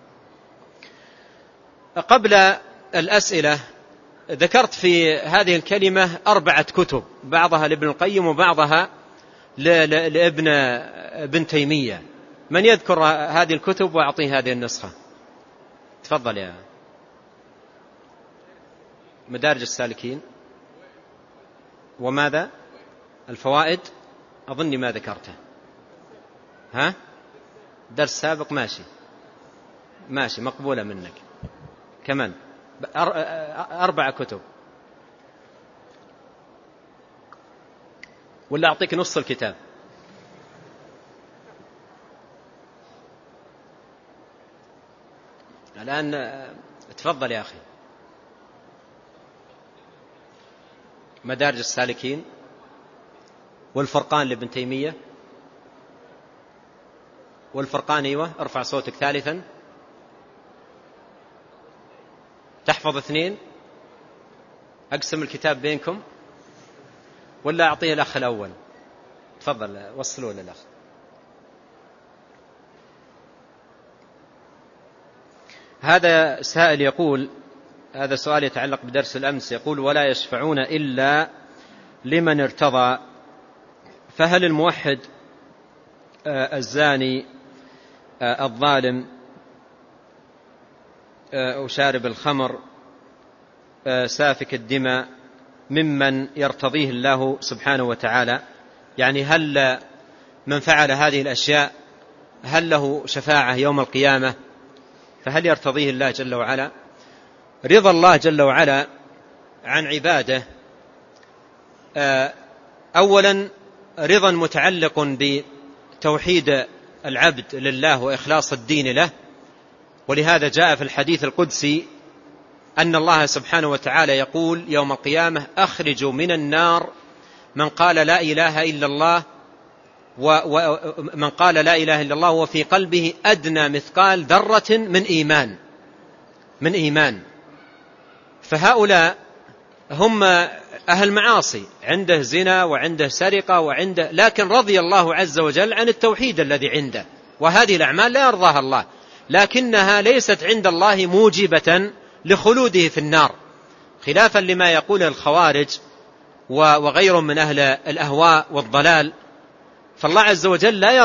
قبل الأسئلة ذكرت في هذه الكلمة 4 كتب، بعضها لابن القيم وبعضها لابن تيمية. من يذكر هذه الكتب وأعطيه هذه النسخة؟ تفضل يا مدارج السالكين. وماذا؟ الفوائد أظني ما ذكرته. ها؟ درس سابق ماشي مقبولة منك. كمان 4 كتب، ولا أعطيك نص الكتاب؟ الآن تفضل يا أخي. مدارج السالكين والفرقان لابن تيمية. والفرقان أيوة، ارفع صوتك ثالثا. تحفظ 2. أقسم الكتاب بينكم ولا أعطيه الأخ الأول؟ تفضل وصلوا للأخ. هذا سائل يقول، هذا سؤال يتعلق بدرس الأمس، يقول: ولا يشفعون إلا لمن ارتضى، فهل الموحد الزاني الظالم وشارب الخمر سافك الدماء ممن يرتضيه الله سبحانه وتعالى؟ يعني هل من فعل هذه الأشياء هل له شفاعة يوم القيامة؟ فهل يرتضيه الله جل وعلا؟ رضا الله جل وعلا عن عباده أولا رضا متعلق بتوحيد العبد لله وإخلاص الدين له، ولهذا جاء في الحديث القدسي أن الله سبحانه وتعالى يقول يوم القيامة: أخرجوا من النار من قال لا إله إلا الله ومن قال لا إله إلا الله وفي قلبه أدنى مثقال ذرة من إيمان. فهؤلاء هم أهل معاصي، عنده زنا وعنده سرقة لكن رضي الله عز وجل عن التوحيد الذي عنده، وهذه الأعمال لا يرضاها الله، لكنها ليست عند الله موجبة لخلوده في النار، خلافا لما يقول الخوارج وغيرهم من أهل الأهواء والضلال. فالله عز وجل لا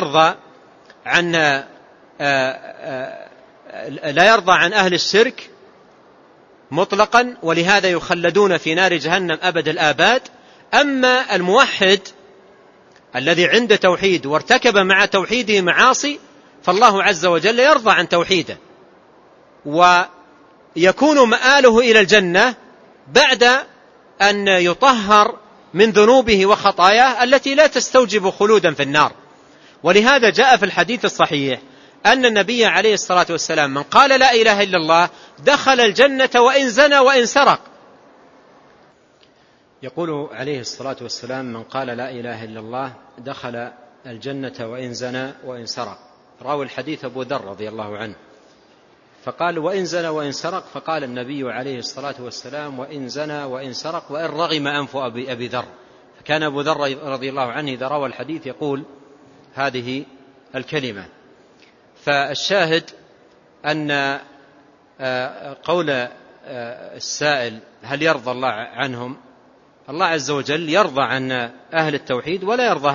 يرضى عن أهل الشرك مطلقا، ولهذا يخلدون في نار جهنم أبد الآباد. أما الموحد الذي عنده توحيد وارتكب مع توحيده معاصي فالله عز وجل يرضى عن توحيده، ويكون مآله إلى الجنة بعد أن يطهر من ذنوبه وخطاياه التي لا تستوجب خلودا في النار. ولهذا جاء في الحديث الصحيح أن النبي عليه الصلاة والسلام: من قال لا إله إلا الله دخل الجنة وإن زنى وإن سرق. يقول عليه الصلاة والسلام: من قال لا إله إلا الله دخل الجنة وإن زنى وإن سرق. راوي الحديث أبو ذر رضي الله عنه، فقال: وإن زنى وإن سرق، فقال النبي عليه الصلاة والسلام: وإن زنى وإن سرق وإن رغم أنف أبي ذر. فكان أبو ذر رضي الله عنه إذا روى الحديث يقول هذه الكلمة. فالشاهد أن قول السائل هل يرضى الله عنهم، الله عز وجل يرضى عن أهل التوحيد ولا يرضى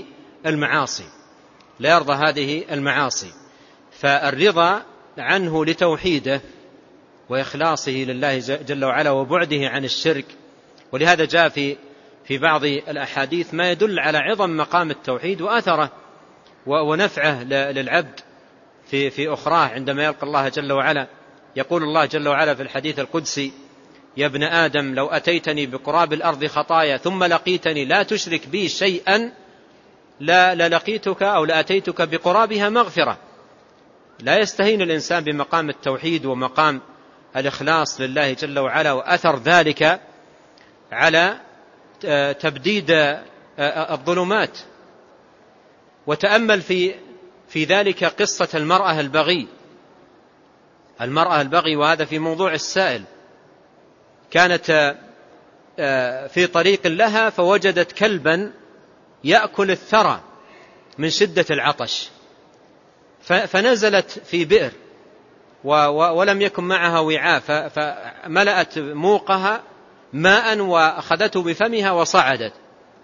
هذه المعاصي، فالرضا عنه لتوحيده وإخلاصه لله جل وعلا وبعده عن الشرك. ولهذا جاء في بعض الأحاديث ما يدل على عظم مقام التوحيد وأثره ونفعه للعبد في أخراه عندما يلقى الله جل وعلا. يقول الله جل وعلا في الحديث القدسي: يا ابن آدم لو أتيتني بقراب الأرض خطايا ثم لقيتني لا تشرك بي شيئا للقيتك أو لأتيتك بقرابها مغفرة. لا يستهين الإنسان بمقام التوحيد ومقام الإخلاص لله جل وعلا وأثر ذلك على تبديد الظلمات. وتأمل في ذلك قصة المرأة البغي، وهذا في موضوع السائل. كانت في طريق لها فوجدت كلبا يأكل الثرى من شدة العطش، فنزلت في بئر ولم يكن معها وعاء، فملأت موقها ماء وأخذته بفمها وصعدت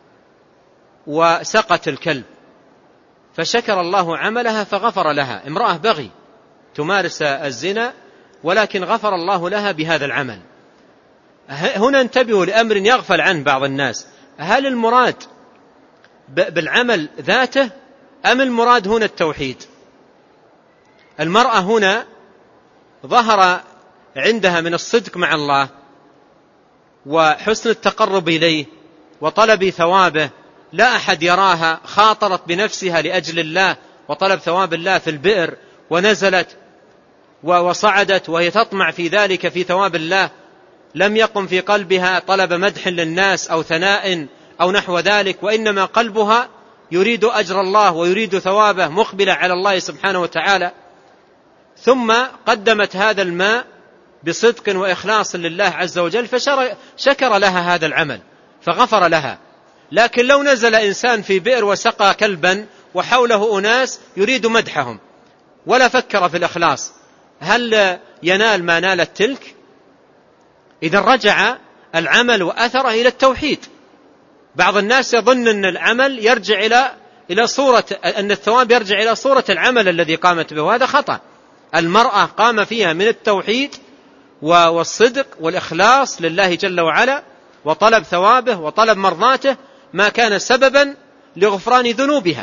وسقت الكلب، فشكر الله عملها فغفر لها. امرأة بغي تمارس الزنا، ولكن غفر الله لها بهذا العمل. هنا انتبهوا لأمر يغفل عنه بعض الناس: هل المراد بالعمل ذاته أم المراد هنا التوحيد؟ المرأة هنا ظهر عندها من الصدق مع الله وحسن التقرب إليه وطلب ثوابه، لا أحد يراها، خاطرت بنفسها لأجل الله وطلب ثواب الله في البئر، ونزلت وصعدت وهي تطمع في ذلك في ثواب الله، لم يقم في قلبها طلب مدح للناس أو ثناء أو نحو ذلك، وإنما قلبها يريد أجر الله ويريد ثوابه، مقبلة على الله سبحانه وتعالى. ثم قدمت هذا الماء بصدق وإخلاص لله عز وجل، فشكر لها هذا العمل فغفر لها. لكن لو نزل إنسان في بئر وسقى كلبا وحوله أناس يريد مدحهم ولا فكر في الإخلاص، هل ينال ما نالت تلك؟ إذا رجع العمل وأثره إلى التوحيد. بعض الناس يظن أن العمل يرجع إلى صورة، أن الثواب يرجع إلى صورة العمل الذي قامت به، وهذا خطأ. المرأة قام فيها من التوحيد والصدق والإخلاص لله جل وعلا وطلب ثوابه وطلب مرضاته ما كان سببا لغفران ذنوبها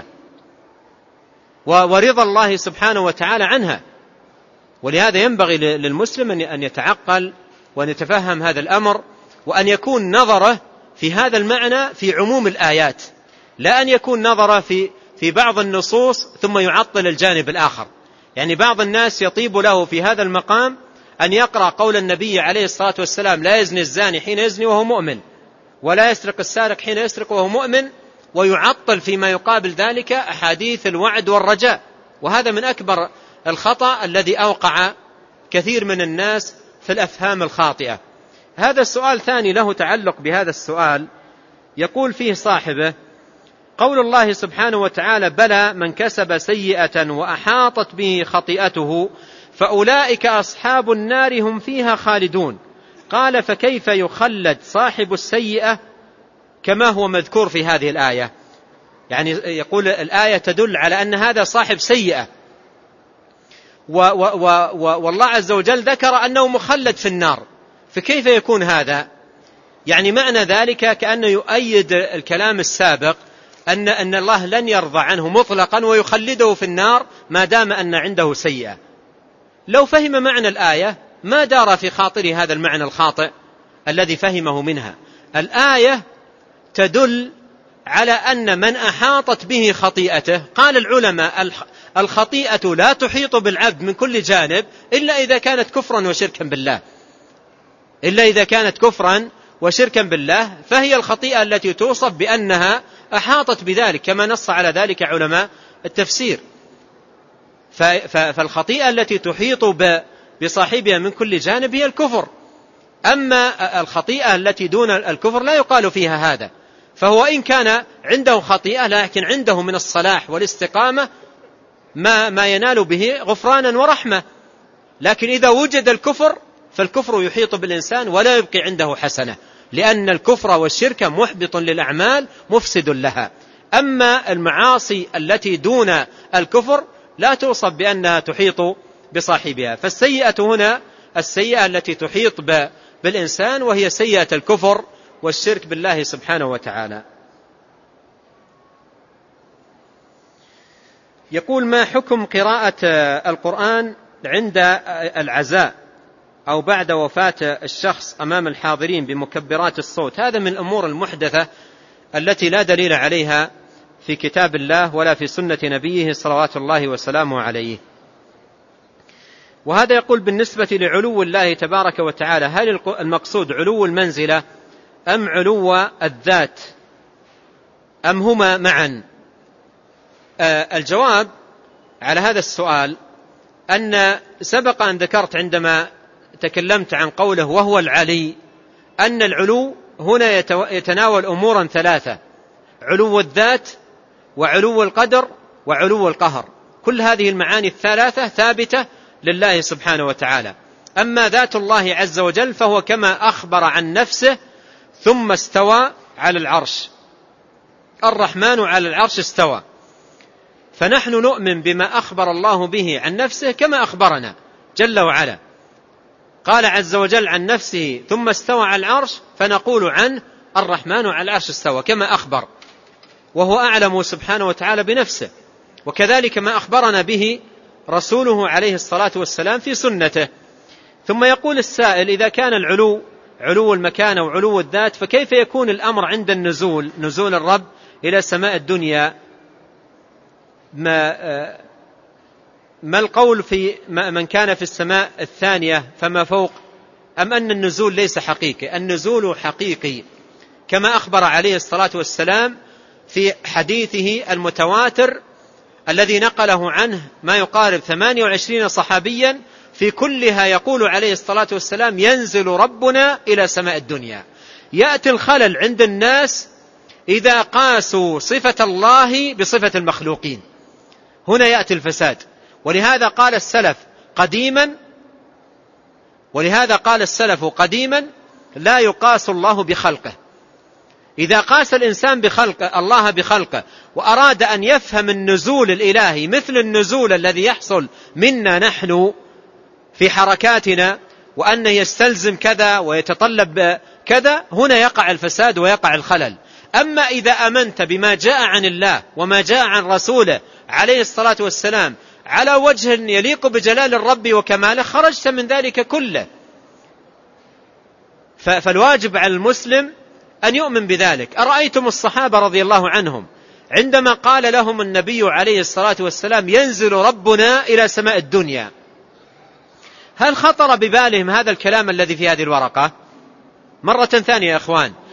ورضا الله سبحانه وتعالى عنها. ولهذا ينبغي للمسلم أن يتعقل وأن يتفهم هذا الأمر، وأن يكون نظره في هذا المعنى في عموم الآيات، لا أن يكون نظره في بعض النصوص ثم يعطل الجانب الآخر. يعني بعض الناس يطيب له في هذا المقام أن يقرأ قول النبي عليه الصلاة والسلام: لا يزني الزاني حين يزني وهو مؤمن، ولا يسرق السارق حين يسرق وهو مؤمن، ويعطل فيما يقابل ذلك أحاديث الوعد والرجاء. وهذا من أكبر الخطأ الذي أوقع كثير من الناس في الأفهام الخاطئة. هذا السؤال ثاني له تعلق بهذا السؤال، يقول فيه صاحبه: قول الله سبحانه وتعالى: بلى من كسب سيئة وأحاطت به خطيئته فأولئك أصحاب النار هم فيها خالدون. قال: فكيف يخلد صاحب السيئة كما هو مذكور في هذه الآية؟ يعني يقول الآية تدل على أن هذا صاحب سيئة، والله عز وجل ذكر أنه مخلد في النار، فكيف يكون هذا؟ يعني معنى ذلك كأنه يؤيد الكلام السابق أن الله لن يرضى عنه مطلقا ويخلده في النار ما دام أن عنده سيئة. لو فهم معنى الآية ما دار في خاطره هذا المعنى الخاطئ الذي فهمه منها. الآية تدل على أن من أحاطت به خطيئته، قال العلماء: الخطيئة لا تحيط بالعبد من كل جانب إلا إذا كانت كفرا وشركا بالله، إلا إذا كانت كفرا وشركا بالله، فهي الخطيئة التي توصف بأنها أحاطت بذلك، كما نص على ذلك علماء التفسير. فالخطيئة التي تحيط بصاحبها من كل جانب هي الكفر. أما الخطيئة التي دون الكفر لا يقال فيها هذا، فهو إن كان عنده خطيئة لكن عنده من الصلاح والاستقامة ما ينال به غفرانا ورحمة. لكن إذا وجد الكفر فالكفر يحيط بالإنسان ولا يبقي عنده حسنة، لأن الكفر والشرك محبط للأعمال مفسد لها. أما المعاصي التي دون الكفر لا توصف بأنها تحيط بصاحبها. فالسيئة هنا السيئة التي تحيط بالإنسان وهي سيئة الكفر والشرك بالله سبحانه وتعالى. يقول: ما حكم قراءة القرآن عند العزاء أو بعد وفاة الشخص أمام الحاضرين بمكبرات الصوت؟ هذا من الأمور المحدثة التي لا دليل عليها في كتاب الله ولا في سنة نبيه صلوات الله وسلامه عليه. وهذا يقول بالنسبة لعلو الله تبارك وتعالى هل المقصود علو المنزلة أم علو الذات أم هما معا؟ الجواب على هذا السؤال أن سبق أن ذكرت عندما تكلمت عن قوله وهو العلي أن العلو هنا يتناول أمورا ثلاثة: علو الذات وعلو القدر وعلو القهر. كل هذه المعاني الثلاثة ثابتة لله سبحانه وتعالى. أما ذات الله عز وجل فهو كما أخبر عن نفسه ثم استوى على العرش، الرحمن على العرش استوى، فنحن نؤمن بما أخبر الله به عن نفسه كما أخبرنا جل وعلا. قال عز وجل عن نفسه ثم استوى على العرش، فنقول عنه الرحمن على العرش استوى كما أخبر، وهو أعلم سبحانه وتعالى بنفسه. وكذلك ما أخبرنا به رسوله عليه الصلاة والسلام في سنته. ثم يقول السائل إذا كان العلو علو المكان وعلو الذات فكيف يكون الأمر عند نزول الرب إلى سماء الدنيا؟ ما القول في من كان في السماء الثانية فما فوق، أم أن النزول ليس حقيقي؟ النزول حقيقي كما أخبر عليه الصلاة والسلام في حديثه المتواتر الذي نقله عنه ما يقارب 28 صحابيا، في كلها يقول عليه الصلاة والسلام ينزل ربنا إلى سماء الدنيا. يأتي الخلل عند الناس إذا قاسوا صفة الله بصفة المخلوقين، هنا يأتي الفساد. ولهذا قال السلف قديما لا يقاس الله بخلقه. إذا قاس الإنسان الله بخلقه وأراد أن يفهم النزول الإلهي مثل النزول الذي يحصل منا نحن في حركاتنا وأنه يستلزم كذا ويتطلب كذا، هنا يقع الفساد ويقع الخلل. أما إذا أمنت بما جاء عن الله وما جاء عن رسوله عليه الصلاة والسلام على وجه يليق بجلال الرب وكماله خرجت من ذلك كله. فالواجب على المسلم أن يؤمن بذلك. أرأيتم الصحابة رضي الله عنهم عندما قال لهم النبي عليه الصلاة والسلام ينزل ربنا إلى سماء الدنيا، هل خطر ببالهم هذا الكلام الذي في هذه الورقة؟ مرة ثانية يا أخوان،